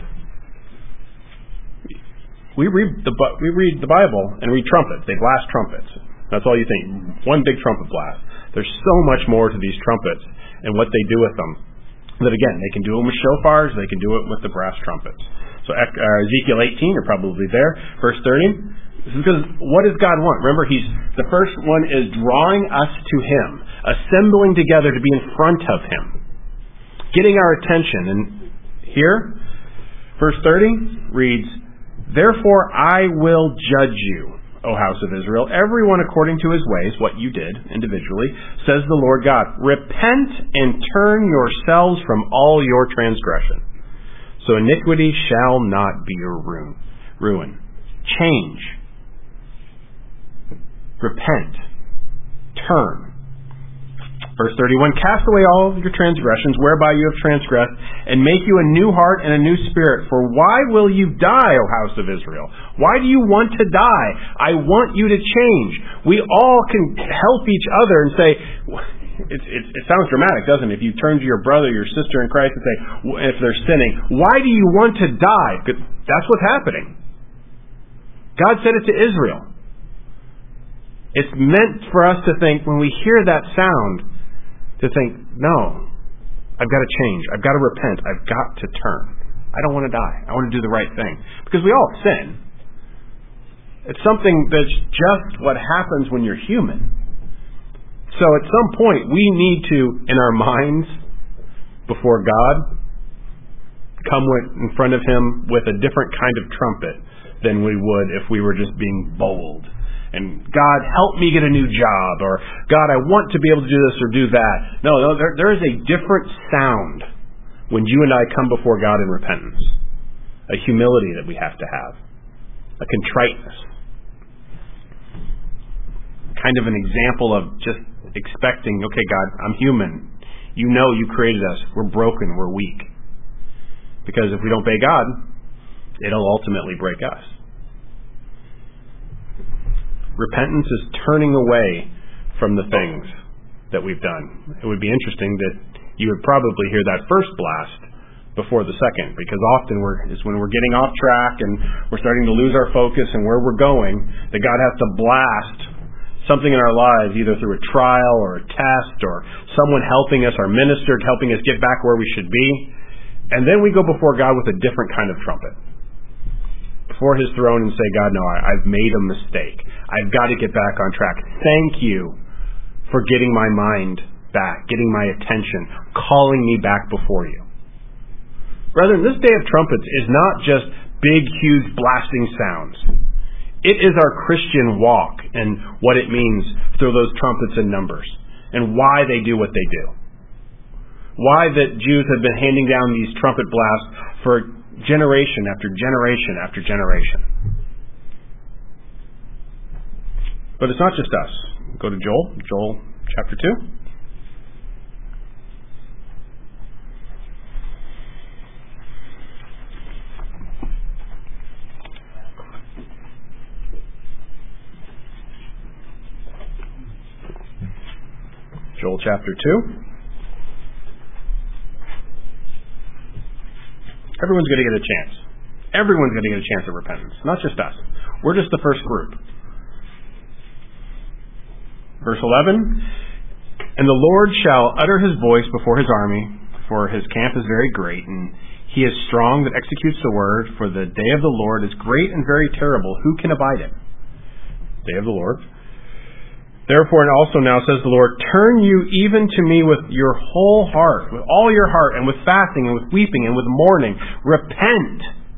We read the Bible and read trumpets. They blast trumpets. That's all you think. One big trumpet blast. There's so much more to these trumpets and what they do with them. That again, they can do it with shofars. They can do it with the brass trumpets. So Ezekiel 18, you're probably there. Verse 30. This is because what does God want? Remember, the first one is drawing us to Him, assembling together to be in front of Him, getting our attention. And here, verse 30 reads, "Therefore I will judge you, O house of Israel, everyone according to his ways," what you did individually, says the Lord God. "Repent and turn yourselves from all your transgression. So iniquity shall not be your ruin." Change. Repent. Turn. Verse 31, "Cast away all your transgressions whereby you have transgressed, and make you a new heart and a new spirit. For why will you die, O house of Israel? Why do you want to die? I want you to change." We all can help each other and say, it sounds dramatic, doesn't it? If you turn to your brother, your sister in Christ and say, if they're sinning, "Why do you want to die?" That's what's happening. God said it to Israel. It's meant for us to think, when we hear that sound, to think, no, I've got to change. I've got to repent. I've got to turn. I don't want to die. I want to do the right thing. Because we all sin. It's something that's just what happens when you're human. So at some point, we need to, in our minds, before God, come in front of Him with a different kind of trumpet than we would if we were just being bold. And God, help me get a new job, or God, I want to be able to do this or do that. No, there is a different sound when you and I come before God in repentance. A humility that we have to have. A contriteness. Kind of an example of just expecting, okay, God, I'm human. You know you created us. We're broken. We're weak. Because if we don't obey God, it'll ultimately break us. Repentance is turning away from the things that we've done. It would be interesting that you would probably hear that first blast before the second, because often it's when we're getting off track and we're starting to lose our focus and where we're going, that God has to blast something in our lives, either through a trial or a test or someone helping us, our minister helping us get back where we should be. And then we go before God with a different kind of trumpet. Before His throne and say, God, no, I've made a mistake. I've got to get back on track. Thank you for getting my mind back, getting my attention, calling me back before you. Brethren, this Day of Trumpets is not just big, huge blasting sounds. It is our Christian walk and what it means through those trumpets and numbers and why they do what they do. Why that Jews have been handing down these trumpet blasts for generation after generation after generation. But it's not just us. Go to Joel chapter 2. Joel chapter 2. Everyone's going to get a chance. Everyone's going to get a chance at repentance, not just us. We're just the first group. Verse 11, and the Lord shall utter his voice before his army, for his camp is very great, and he is strong that executes the word, for the day of the Lord is great and very terrible. Who can abide it? Day of the Lord. Therefore, and also now says the Lord, turn you even to me with your whole heart, with all your heart, and with fasting, and with weeping, and with mourning. Repent.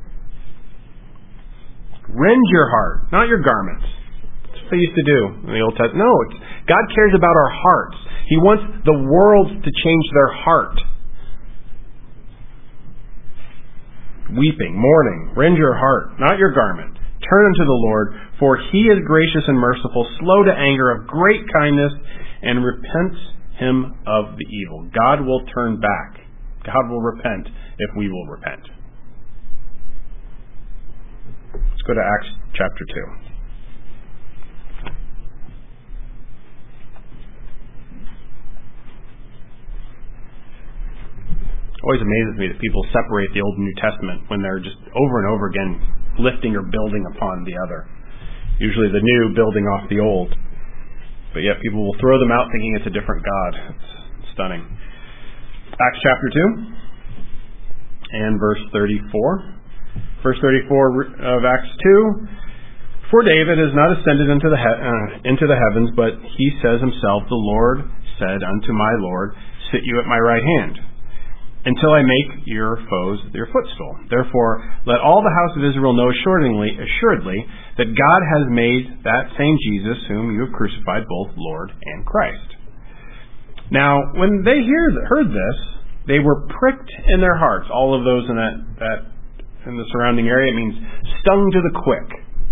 Rend your heart, not your garments. That's what they used to do in the Old Testament. No, God cares about our hearts. He wants the world to change their heart. Weeping, mourning, rend your heart, not your garment. Turn unto the Lord, for he is gracious and merciful, slow to anger, of great kindness, and repents him of the evil. God will turn back. God will repent if we will repent. Let's go to Acts chapter 2. Always amazes me that people separate the Old and New Testament when they're just over and over again lifting or building upon the other. Usually the new building off the old. But yet people will throw them out thinking it's a different God. It's stunning. Acts chapter 2 and verse 34. Verse 34 of Acts 2. For David is not ascended into the heavens, but he says himself, the Lord said unto my Lord, sit you at my right hand, until I make your foes your footstool. Therefore, let all the house of Israel know assuredly that God has made that same Jesus, whom you have crucified, both Lord and Christ. Now, when they heard this, they were pricked in their hearts. All of those in that in the surrounding area, it means stung to the quick.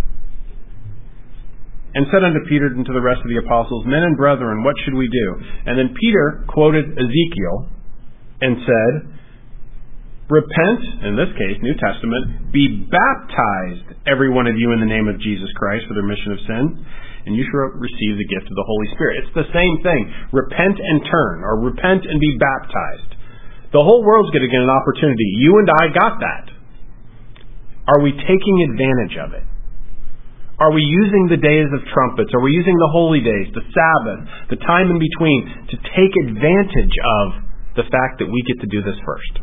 And said unto Peter and to the rest of the apostles, men and brethren, what should we do? And then Peter quoted Ezekiel and said, repent, in this case, New Testament, be baptized, every one of you, in the name of Jesus Christ for the remission of sin, and you shall receive the gift of the Holy Spirit. It's the same thing. Repent and turn, or repent and be baptized. The whole world's going to get an opportunity. You and I got that. Are we taking advantage of it? Are we using the days of trumpets? Are we using the holy days, the Sabbath, the time in between, to take advantage of the fact that we get to do this first?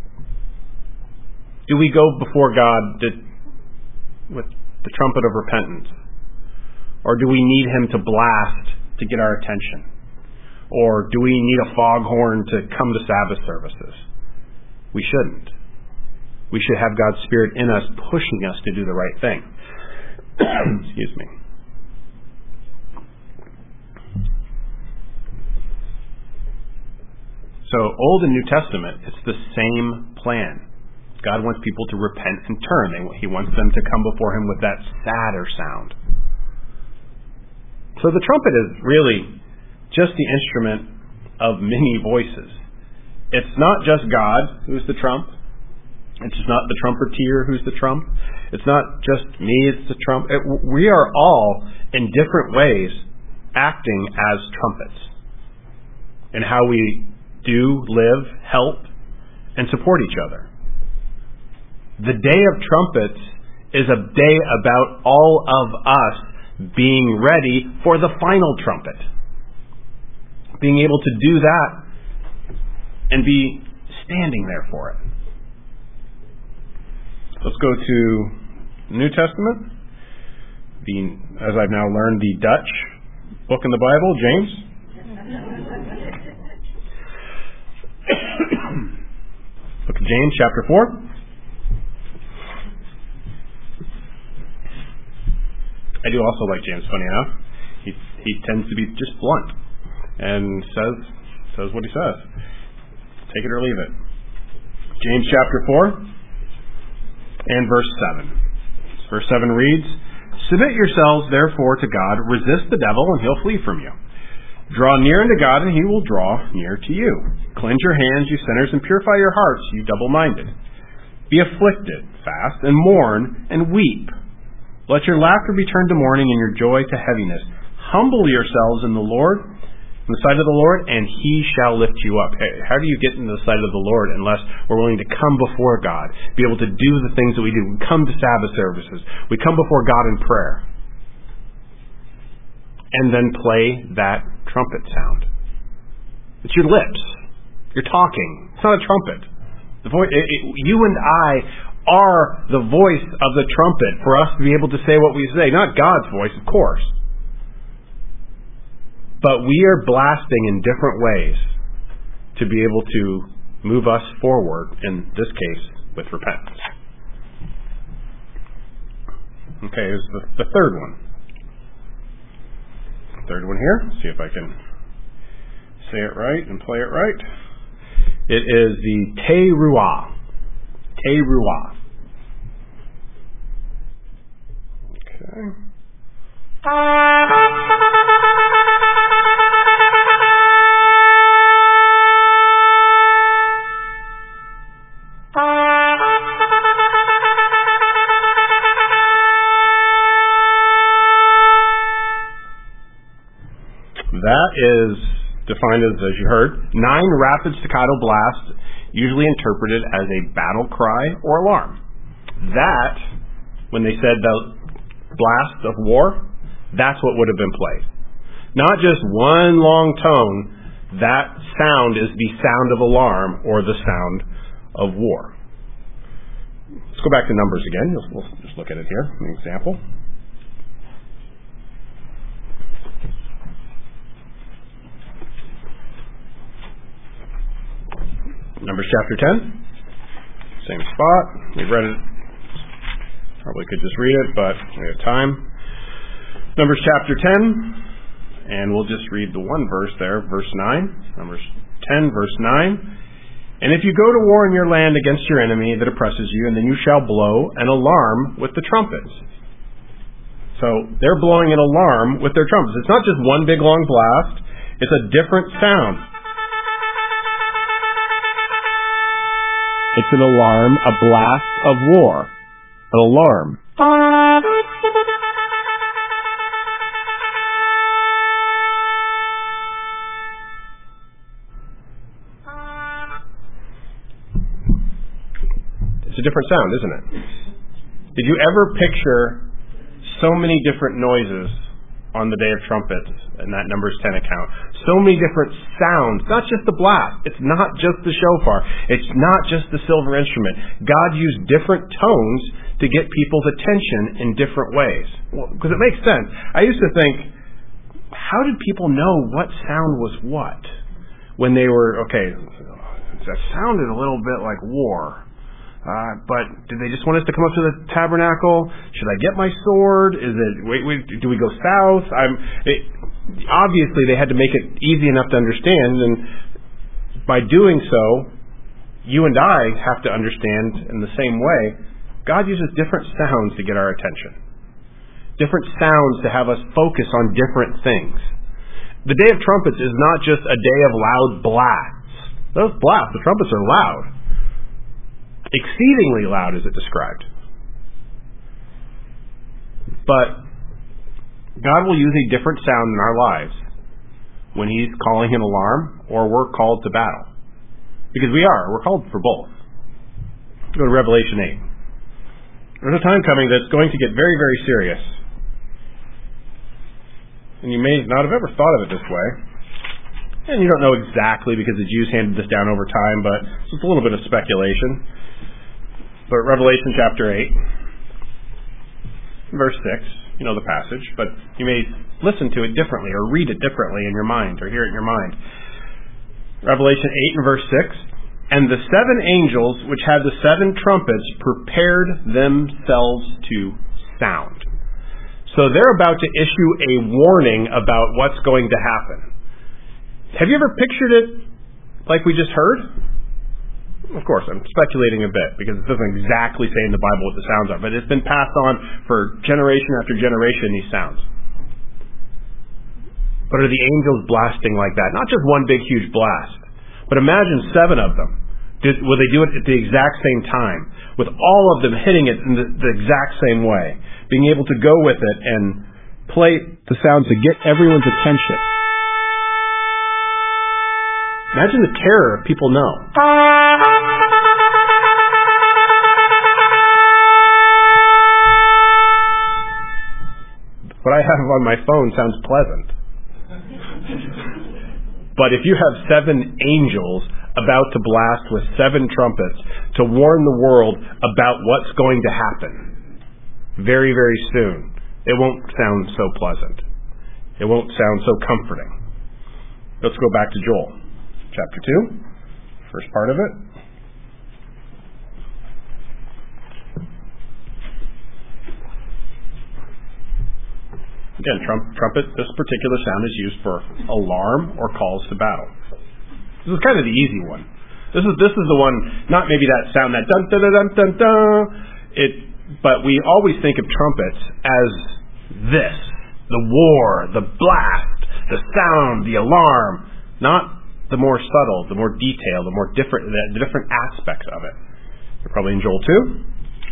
Do we go before God with the trumpet of repentance? Or do we need him to blast to get our attention? Or do we need a foghorn to come to Sabbath services? We shouldn't. We should have God's Spirit in us, pushing us to do the right thing. Excuse me. So, Old and New Testament, it's the same plan. God wants people to repent and turn. He wants them to come before him with that sadder sound. So the trumpet is really just the instrument of many voices. It's not just God who's the trump. It's not the trumpeter who's the trump. It's not just me, it's the trump. We are all, in different ways, acting as trumpets in how we do, live, help, and support each other. The Day of Trumpets is a day about all of us being ready for the final trumpet. Being able to do that and be standing there for it. Let's go to the New Testament. As I've now learned, the Dutch book in the Bible, James. Book of James, chapter 4. I do also like James, funny enough. He tends to be just blunt and says what he says. Take it or leave it. James chapter 4 and verse 7. Verse 7 reads, submit yourselves therefore to God, resist the devil, and he'll flee from you. Draw near unto God, and he will draw near to you. Cleanse your hands, you sinners, and purify your hearts, you double-minded. Be afflicted, fast, and mourn, and weep. Let your laughter be turned to mourning, and your joy to heaviness. Humble yourselves in the Lord, in the sight of the Lord, and He shall lift you up. How do you get into the sight of the Lord unless we're willing to come before God, be able to do the things that we do? We come to Sabbath services. We come before God in prayer. And then play that trumpet sound. It's your lips. You're talking. It's not a trumpet. The voice, you and I are the voice of the trumpet for us to be able to say what we say. Not God's voice, of course. But we are blasting in different ways to be able to move us forward, in this case, with repentance. Okay, here's the third one. Third one here. See if I can say it right and play it right. It is the Teruah. Teruah. Okay. That is defined as you heard, 9 rapid staccato blasts, usually interpreted as a battle cry or alarm. That, when they said the blast of war, that's what would have been played. Not just one long tone. That sound is the sound of alarm or the sound of war. Let's go back to Numbers again. We'll just look at it here, an example. Numbers chapter 10. Same spot. We've read it. Probably could just read it, but we have time. Numbers chapter 10. And we'll just read the one verse there, verse 9. Numbers 10, verse 9. And if you go to war in your land against your enemy that oppresses you, and then you shall blow an alarm with the trumpets. So they're blowing an alarm with their trumpets. It's not just one big long blast. It's a different sound. It's an alarm, a blast of war. An alarm. It's a different sound, isn't it? Did you ever picture so many different noises on the Day of Trumpets in that Numbers 10 account? So many different sounds, not just the blast. It's not just the shofar. It's not just the silver instrument. God used different tones to get people's attention in different ways. Well, because it makes sense. I used to think, how did people know what sound was what? When they were, okay, that sounded a little bit like war. But did they just want us to come up to the tabernacle? Should I get my sword? Is it, do we go south? Obviously they had to make it easy enough to understand, and by doing so, you and I have to understand in the same way. God uses different sounds to get our attention. Different sounds to have us focus on different things. The Day of Trumpets is not just a day of loud blasts. Those blasts, the trumpets are loud. Exceedingly loud, is it described. But God will use a different sound in our lives when He's calling an alarm or we're called to battle. Because we're called for both. Go to Revelation 8. There's a time coming that's going to get very, very serious. And you may not have ever thought of it this way. And you don't know exactly because the Jews handed this down over time, but it's just a little bit of speculation. But Revelation chapter 8, verse 6, you know the passage, but you may listen to it differently or read it differently in your mind or hear it in your mind. Revelation 8 and verse 6, and the 7 angels which had the 7 trumpets prepared themselves to sound. So they're about to issue a warning about what's going to happen. Have you ever pictured it like we just heard? Of course, I'm speculating a bit because it doesn't exactly say in the Bible what the sounds are, but it's been passed on for generation after generation, these sounds. But are the angels blasting like that? Not just one big, huge blast, but imagine 7 of them. Will they do it at the exact same time, with all of them hitting it in the exact same way, being able to go with it and play the sounds to get everyone's attention? Imagine the terror of people know. What I have on my phone sounds pleasant. But if you have 7 angels about to blast with 7 trumpets to warn the world about what's going to happen very, very soon, it won't sound so pleasant. It won't sound so comforting. Let's go back to Joel, chapter 2, first part of it. Again, trumpet, this particular sound is used for alarm or calls to battle. This is kind of the easy one. This is the one, not maybe that sound, that dun dun dun dun dun. But we always think of trumpets as this: the war, the blast, the sound, the alarm. Not the more subtle, the more detailed, the different aspects of it. You're probably in Joel 2.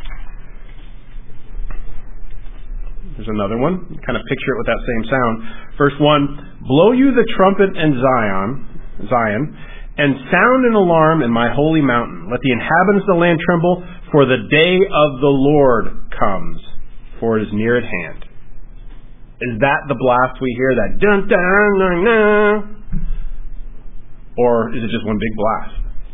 There's another one. You kind of picture it with that same sound. Verse 1, blow you the trumpet in Zion, and sound an alarm in my holy mountain. Let the inhabitants of the land tremble, for the day of the Lord comes, for it is near at hand. Is that the blast we hear, that dun dun dun dun? Or is it just one big blast?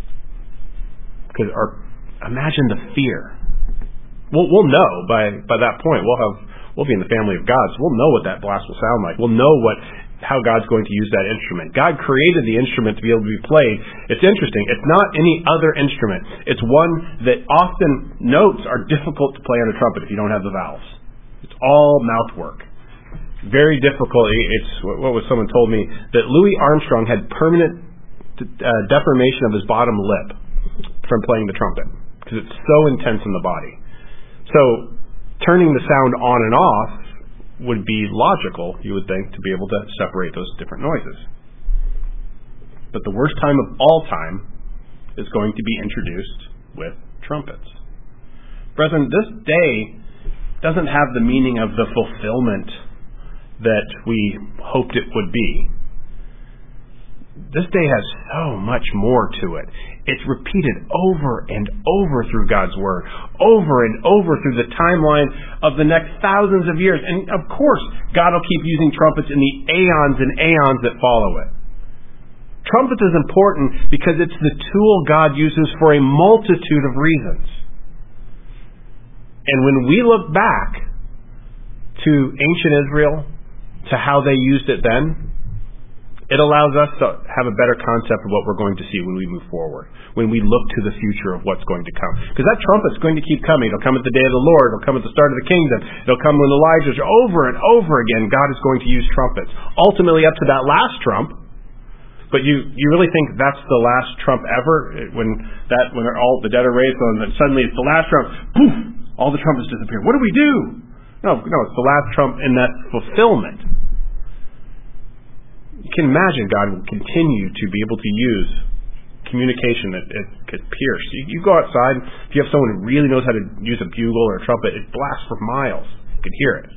Or imagine the fear. We'll know by that point. We'll be in the family of God, so we'll know what that blast will sound like. We'll know how God's going to use that instrument. God created the instrument to be able to be played. It's interesting. It's not any other instrument. It's one that often notes are difficult to play on a trumpet if you don't have the valves. It's all mouth work. Very difficult. It's what was someone told me, that Louis Armstrong had permanent deformation of his bottom lip from playing the trumpet because it's so intense in the body. So turning the sound on and off would be logical, you would think, to be able to separate those different noises. But the worst time of all time is going to be introduced with trumpets. Brethren, this day doesn't have the meaning of the fulfillment that we hoped it would be. This day has so much more to it. It's repeated over and over through God's Word, over and over through the timeline of the next thousands of years. And of course, God will keep using trumpets in the aeons and aeons that follow it. Trumpets is important because it's the tool God uses for a multitude of reasons. And when we look back to ancient Israel, to how they used it then, it allows us to have a better concept of what we're going to see when we move forward, when we look to the future of what's going to come. Because that trumpet's going to keep coming. It'll come at the day of the Lord. It'll come at the start of the kingdom. It'll come when Elijah's. Over and over again, God is going to use trumpets. Ultimately up to that last trump. But you really think that's the last trump ever? When all the dead are raised, and then suddenly it's the last trump. Poof! All the trumpets disappear. What do we do? No, it's the last trump in that fulfillment. You can imagine God will continue to be able to use communication that it could pierce. You go outside, if you have someone who really knows how to use a bugle or a trumpet, it blasts for miles. You could hear it.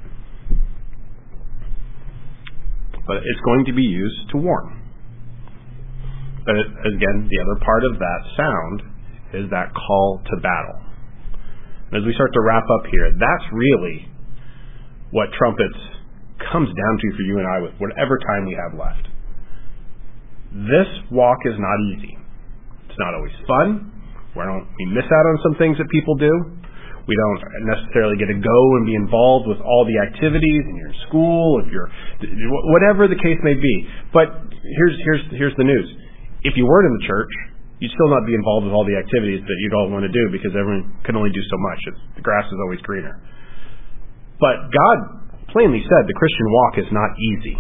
But it's going to be used to warn. But again, the other part of that sound is that call to battle. And as we start to wrap up here, that's really what trumpets comes down to for you and I with whatever time we have left. This walk is not easy. It's not always fun. We miss out on some things that people do. We don't necessarily get to go and be involved with all the activities in your school, whatever the case may be. But here's the news. If you weren't in the church, you'd still not be involved with all the activities that you'd all want to do because everyone can only do so much. The grass is always greener. But God plainly said the Christian walk is not easy.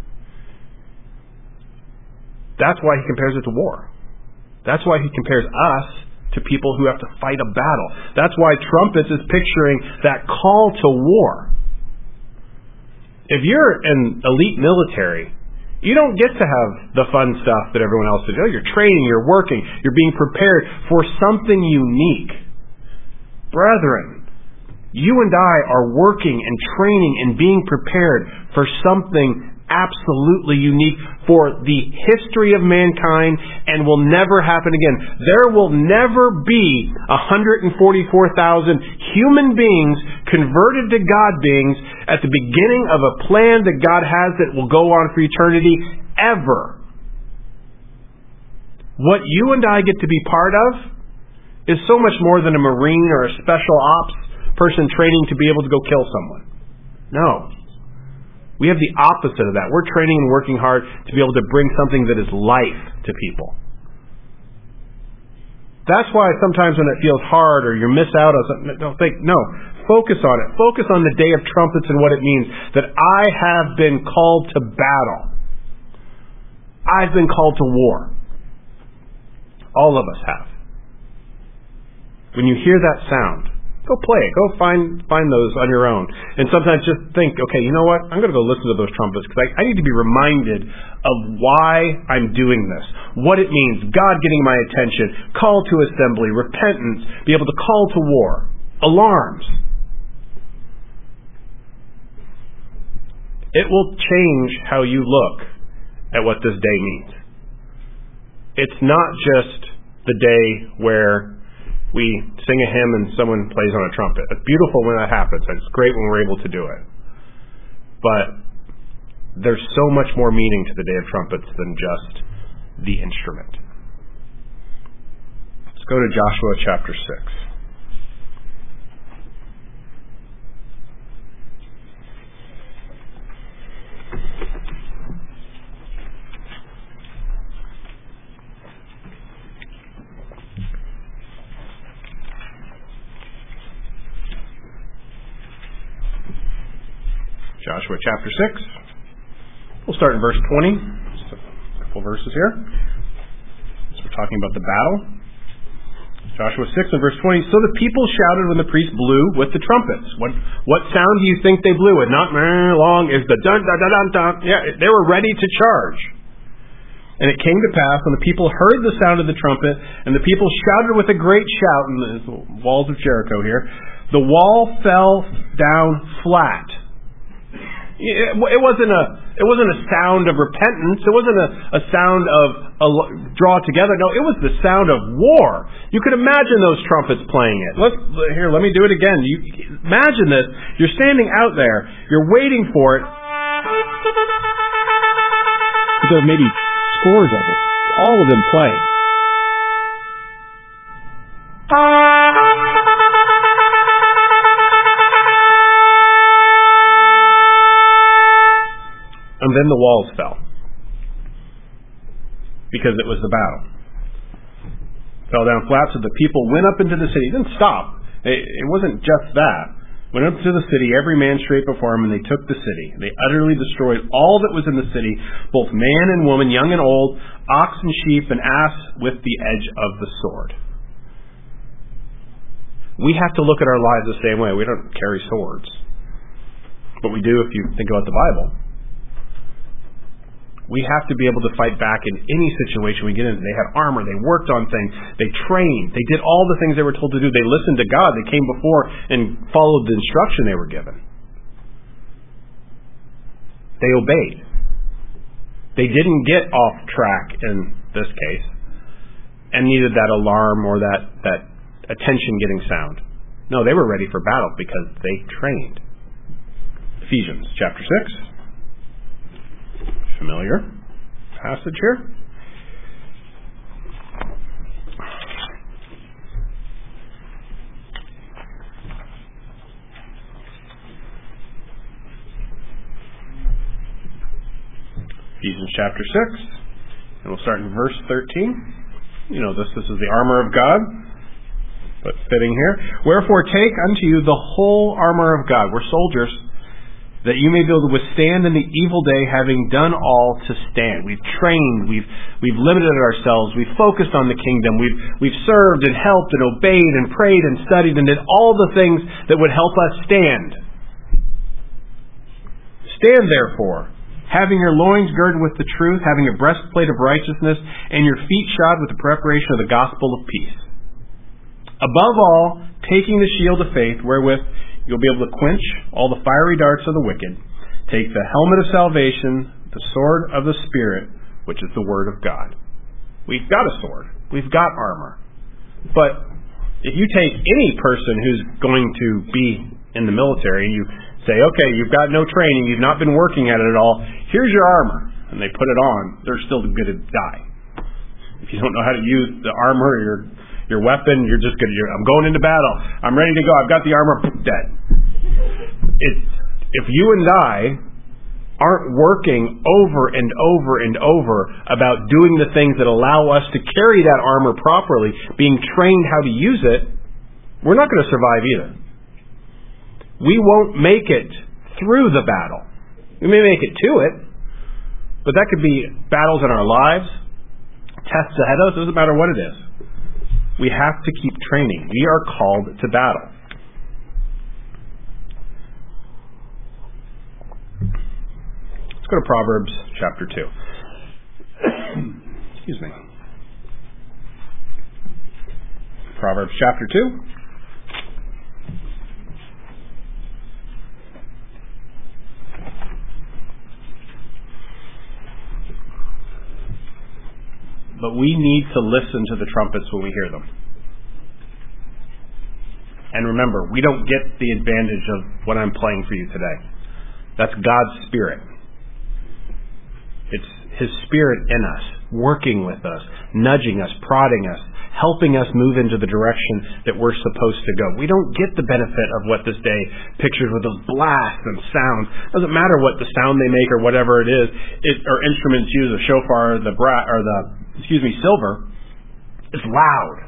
That's why he compares it to war. That's why he compares us to people who have to fight a battle. That's why trumpets is picturing that call to war. If you're an elite military, you don't get to have the fun stuff that everyone else does. You're training, you're working, you're being prepared for something unique. Brethren, you and I are working and training and being prepared for something absolutely unique for the history of mankind and will never happen again. There will never be 144,000 human beings converted to God beings at the beginning of a plan that God has that will go on for eternity, ever. What you and I get to be part of is so much more than a Marine or a special ops person training to be able to go kill someone. No. We have the opposite of that. We're training and working hard to be able to bring something that is life to people. That's why sometimes when it feels hard or you miss out on something, don't think, no, focus on it. Focus on the Day of Trumpets and what it means that I have been called to battle. I've been called to war. All of us have. When you hear that sound, go play it. Go find those on your own. And sometimes just think, okay, you know what? I'm going to go listen to those trumpets because I need to be reminded of why I'm doing this. What it means. God getting my attention. Call to assembly. Repentance. Be able to call to war. Alarms. It will change how you look at what this day means. It's not just the day where we sing a hymn and someone plays on a trumpet. It's beautiful when that happens. It's great when we're able to do it. But there's so much more meaning to the Day of Trumpets than just the instrument. Let's go to Joshua chapter 6. Joshua chapter 6. We'll start in verse 20. Just a couple verses here. So we're talking about the battle. Joshua 6 and verse 20. So the people shouted when the priest blew with the trumpets. What sound do you think they blew? It not long is the dun dun dun dun dun. Yeah, they were ready to charge. And it came to pass when the people heard the sound of the trumpet, and the people shouted with a great shout in the walls of Jericho here, the wall fell down flat. It wasn't a sound of repentance. It wasn't a sound of draw together. No, it was the sound of war. You could imagine those trumpets playing it. Let me do it again. Imagine this. You're standing out there. You're waiting for it. There are maybe scores of it. All of them playing. And then the walls fell. Because it was the battle. Fell down flat, so the people went up into the city. It didn't stop. It wasn't just that. Went up to the city, every man straight before him, and they took the city. They utterly destroyed all that was in the city, both man and woman, young and old, ox and sheep, and ass with the edge of the sword. We have to look at our lives the same way. We don't carry swords. But we do if you think about the Bible. We have to be able to fight back in any situation we get into. They had armor. They worked on things. They trained. They did all the things they were told to do. They listened to God. They came before and followed the instruction they were given. They obeyed. They didn't get off track in this case and needed that alarm or that attention-getting sound. No, they were ready for battle because they trained. Ephesians chapter 6. Familiar passage here. Ephesians chapter 6, and we'll start in verse 13. You know this is the armor of God, but fitting here. Wherefore take unto you the whole armor of God. We're soldiers, that you may be able to withstand in the evil day, having done all to stand. We've trained, we've limited ourselves, we've focused on the kingdom, we've served and helped and obeyed and prayed and studied and did all the things that would help us stand. Stand therefore, having your loins girded with the truth, having a breastplate of righteousness, and your feet shod with the preparation of the gospel of peace. Above all, taking the shield of faith, wherewith you'll be able to quench all the fiery darts of the wicked. Take the helmet of salvation the sword of the Spirit, which is the Word of God. We've got a sword. We've got armor. But if you take any person who's going to be in the military and you say, okay, you've got no training, you've not been working at it at all, here's your armor, and they put it on, they're still going to die. If you don't know how to use the armor or your weapon, you're just going to, I'm going into battle, I'm ready to go, I've got the armor, dead. If you and I aren't working over and over and over about doing the things that allow us to carry that armor properly, being trained how to use it, we're not going to survive either. We won't make it through the battle. We may make it to it, but that could be battles in our lives, tests ahead of us, it doesn't matter what it is. We have to keep training. We are called to battle. Let's go to Proverbs chapter 2. Excuse me. Proverbs chapter 2. But we need to listen to the trumpets when we hear them. And remember, we don't get the advantage of what I'm playing for you today. That's God's Spirit. It's His Spirit in us, working with us, nudging us, prodding us, helping us move into the direction that we're supposed to go. We don't get the benefit of what this day pictures with those blasts and sounds. It doesn't matter what the sound they make or whatever it is, or instruments use, a shofar, silver. It's loud.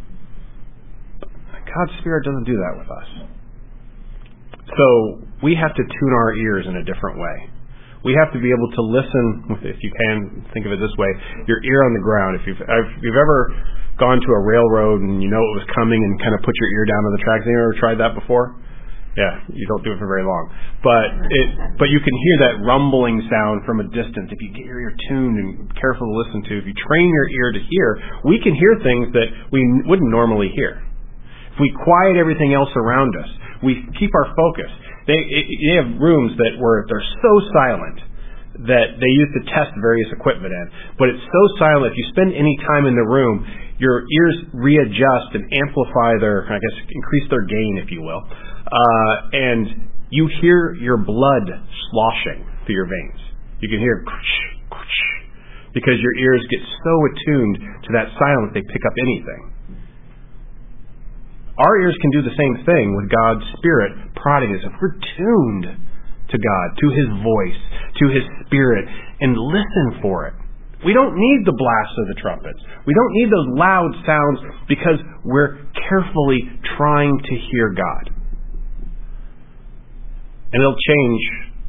God's Spirit doesn't do that with us. So we have to tune our ears in a different way. We have to be able to listen, if you can think of it this way, your ear on the ground. If you've ever gone to a railroad and you know it was coming and kind of put your ear down on the tracks, have you ever tried that before? Yeah, you don't do it for very long. But you can hear that rumbling sound from a distance. If you get your ear tuned and careful to listen to, if you train your ear to hear, we can hear things that we wouldn't normally hear. If we quiet everything else around us, we keep our focus. They have rooms where they're so silent that they use to test various equipment in. But it's so silent, if you spend any time in the room, your ears readjust and amplify increase their gain, if you will. And you hear your blood sloshing through your veins. You can hear because your ears get so attuned to that silence, they pick up anything. Our ears can do the same thing with God's Spirit prodding us. If we're tuned to God, to His voice, to His Spirit, and listen for it. We don't need the blast of the trumpets. We don't need those loud sounds because we're carefully trying to hear God. And it'll change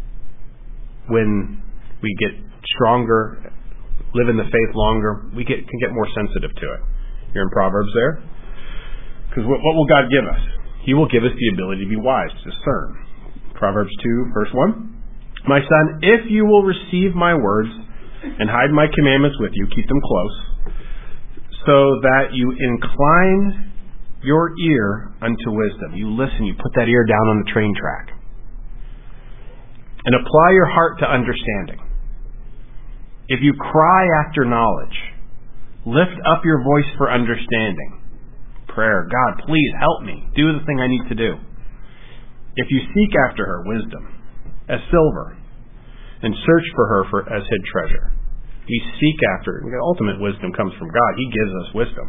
when we get stronger, live in the faith longer. We can get more sensitive to it. You're in Proverbs there? Because what will God give us? He will give us the ability to be wise, to discern. Proverbs 2, verse 1. My son, if you will receive my words and hide my commandments with you, keep them close, so that you incline your ear unto wisdom. You listen, you put that ear down on the train track. And apply your heart to understanding. If you cry after knowledge, lift up your voice for understanding. Prayer, God, please help me. Do the thing I need to do. If you seek after her, wisdom, as silver, and search for her as hid treasure. We seek after it. Ultimate wisdom comes from God. He gives us wisdom.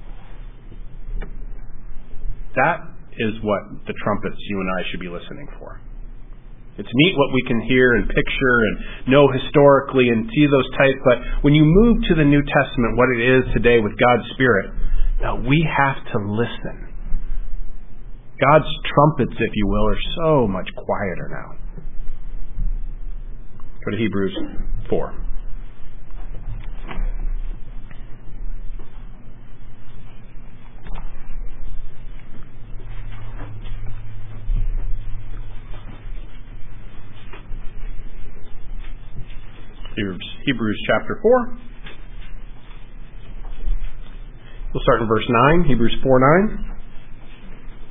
That is what the trumpets you and I should be listening for. It's neat what we can hear and picture and know historically and see those types, but when you move to the New Testament, what it is today with God's Spirit, now we have to listen. God's trumpets, if you will, are so much quieter now. Go to Hebrews 4. Hebrews chapter 4. We'll start in verse 9, Hebrews 4:9.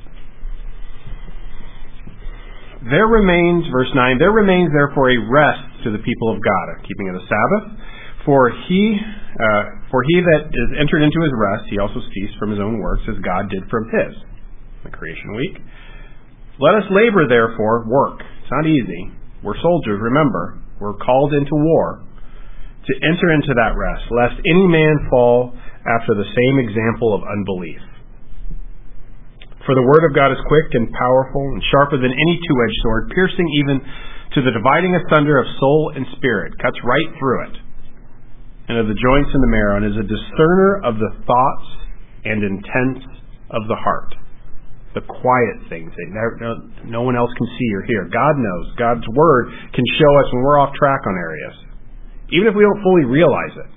There remains, verse 9, there remains therefore a rest to the people of God, keeping of the Sabbath. For he that is entered into his rest, he also ceased from his own works, as God did from his. The creation week. Let us labor, therefore, work. It's not easy. We're soldiers, remember. We're called into war to enter into that rest, lest any man fall after the same example of unbelief. For the word of God is quick and powerful and sharper than any two-edged sword, piercing even to the dividing asunder of soul and spirit, cuts right through it, and of the joints and the marrow, and is a discerner of the thoughts and intents of the heart. The quiet things that no one else can see or hear. God knows. God's word can show us when we're off track on areas, even if we don't fully realize it.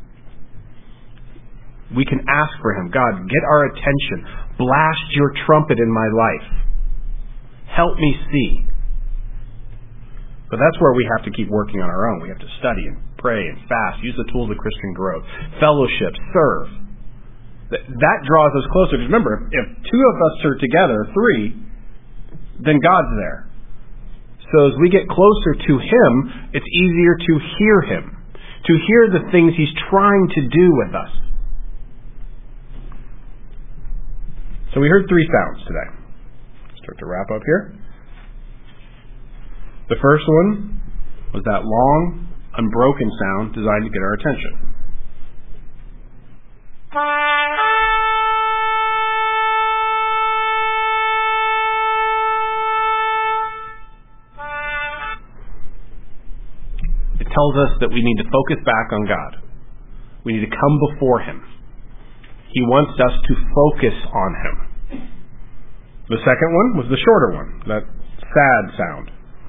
We can ask for him. God, get our attention. Blast your trumpet in my life. Help me see. But that's where we have to keep working on our own. We have to study and pray and fast. Use the tools of Christian growth. Fellowship. Serve. That draws us closer. Because remember, if two of us are together, three, then God's there. So as we get closer to him, it's easier to hear him. To hear the things he's trying to do with us. So we heard three sounds today. Start to wrap up here. The first one was that long, unbroken sound designed to get our attention. It tells us that we need to focus back on God. We need to come before him. He wants us to focus on him. The second one was the shorter one, that sad sound.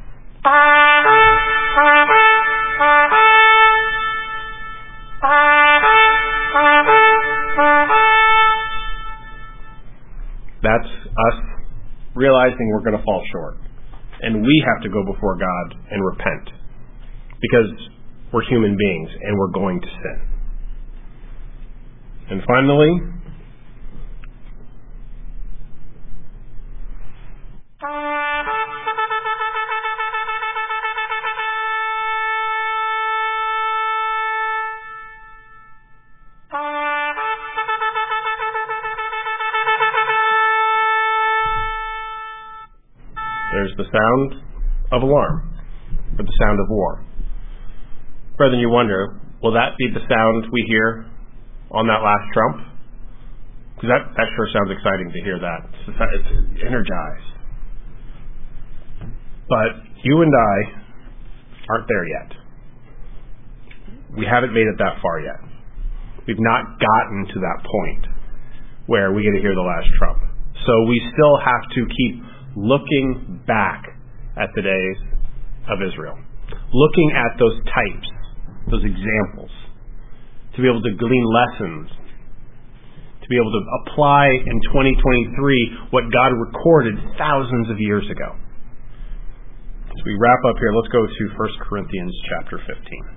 That's us realizing we're going to fall short. And we have to go before God and repent. Because we're human beings and we're going to sin. And finally, there's the sound of alarm, or the sound of war. Brethren, you wonder, will that be the sound we hear on that last trump? Because that sure sounds exciting to hear that. It's energized. But you and I aren't there yet. We haven't made it that far yet. We've not gotten to that point where we get to hear the last trump. So we still have to keep looking back at the days of Israel. Looking at those types, those examples, to be able to glean lessons, to be able to apply in 2023 what God recorded thousands of years ago. As we wrap up here, let's go to 1 Corinthians chapter 15.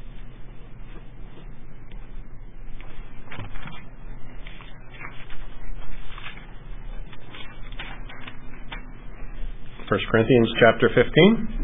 1 Corinthians chapter 15.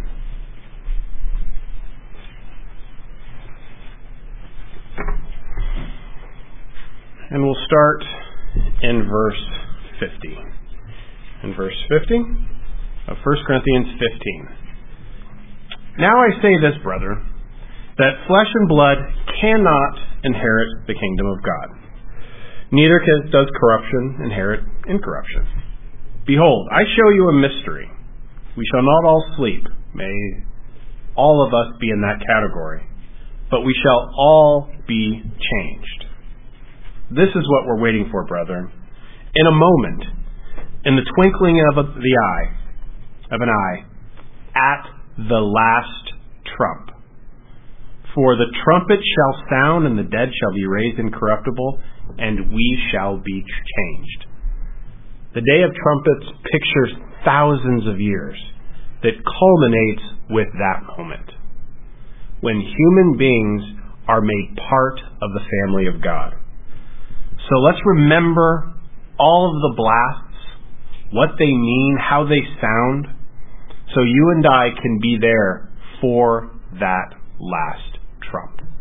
And we'll start in verse 50. In verse 50 of 1 Corinthians 15. Now I say this, brethren, that flesh and blood cannot inherit the kingdom of God. Neither does corruption inherit incorruption. Behold, I show you a mystery. We shall not all sleep. May all of us be in that category. But we shall all be changed. This is what we're waiting for, brethren. In a moment, in the twinkling of an eye, at the last trump. For the trumpet shall sound, and the dead shall be raised incorruptible, and we shall be changed. The day of trumpets pictures thousands of years that culminates with that moment, when human beings are made part of the family of God. So let's remember all of the blasts, what they mean, how they sound, so you and I can be there for that last trump.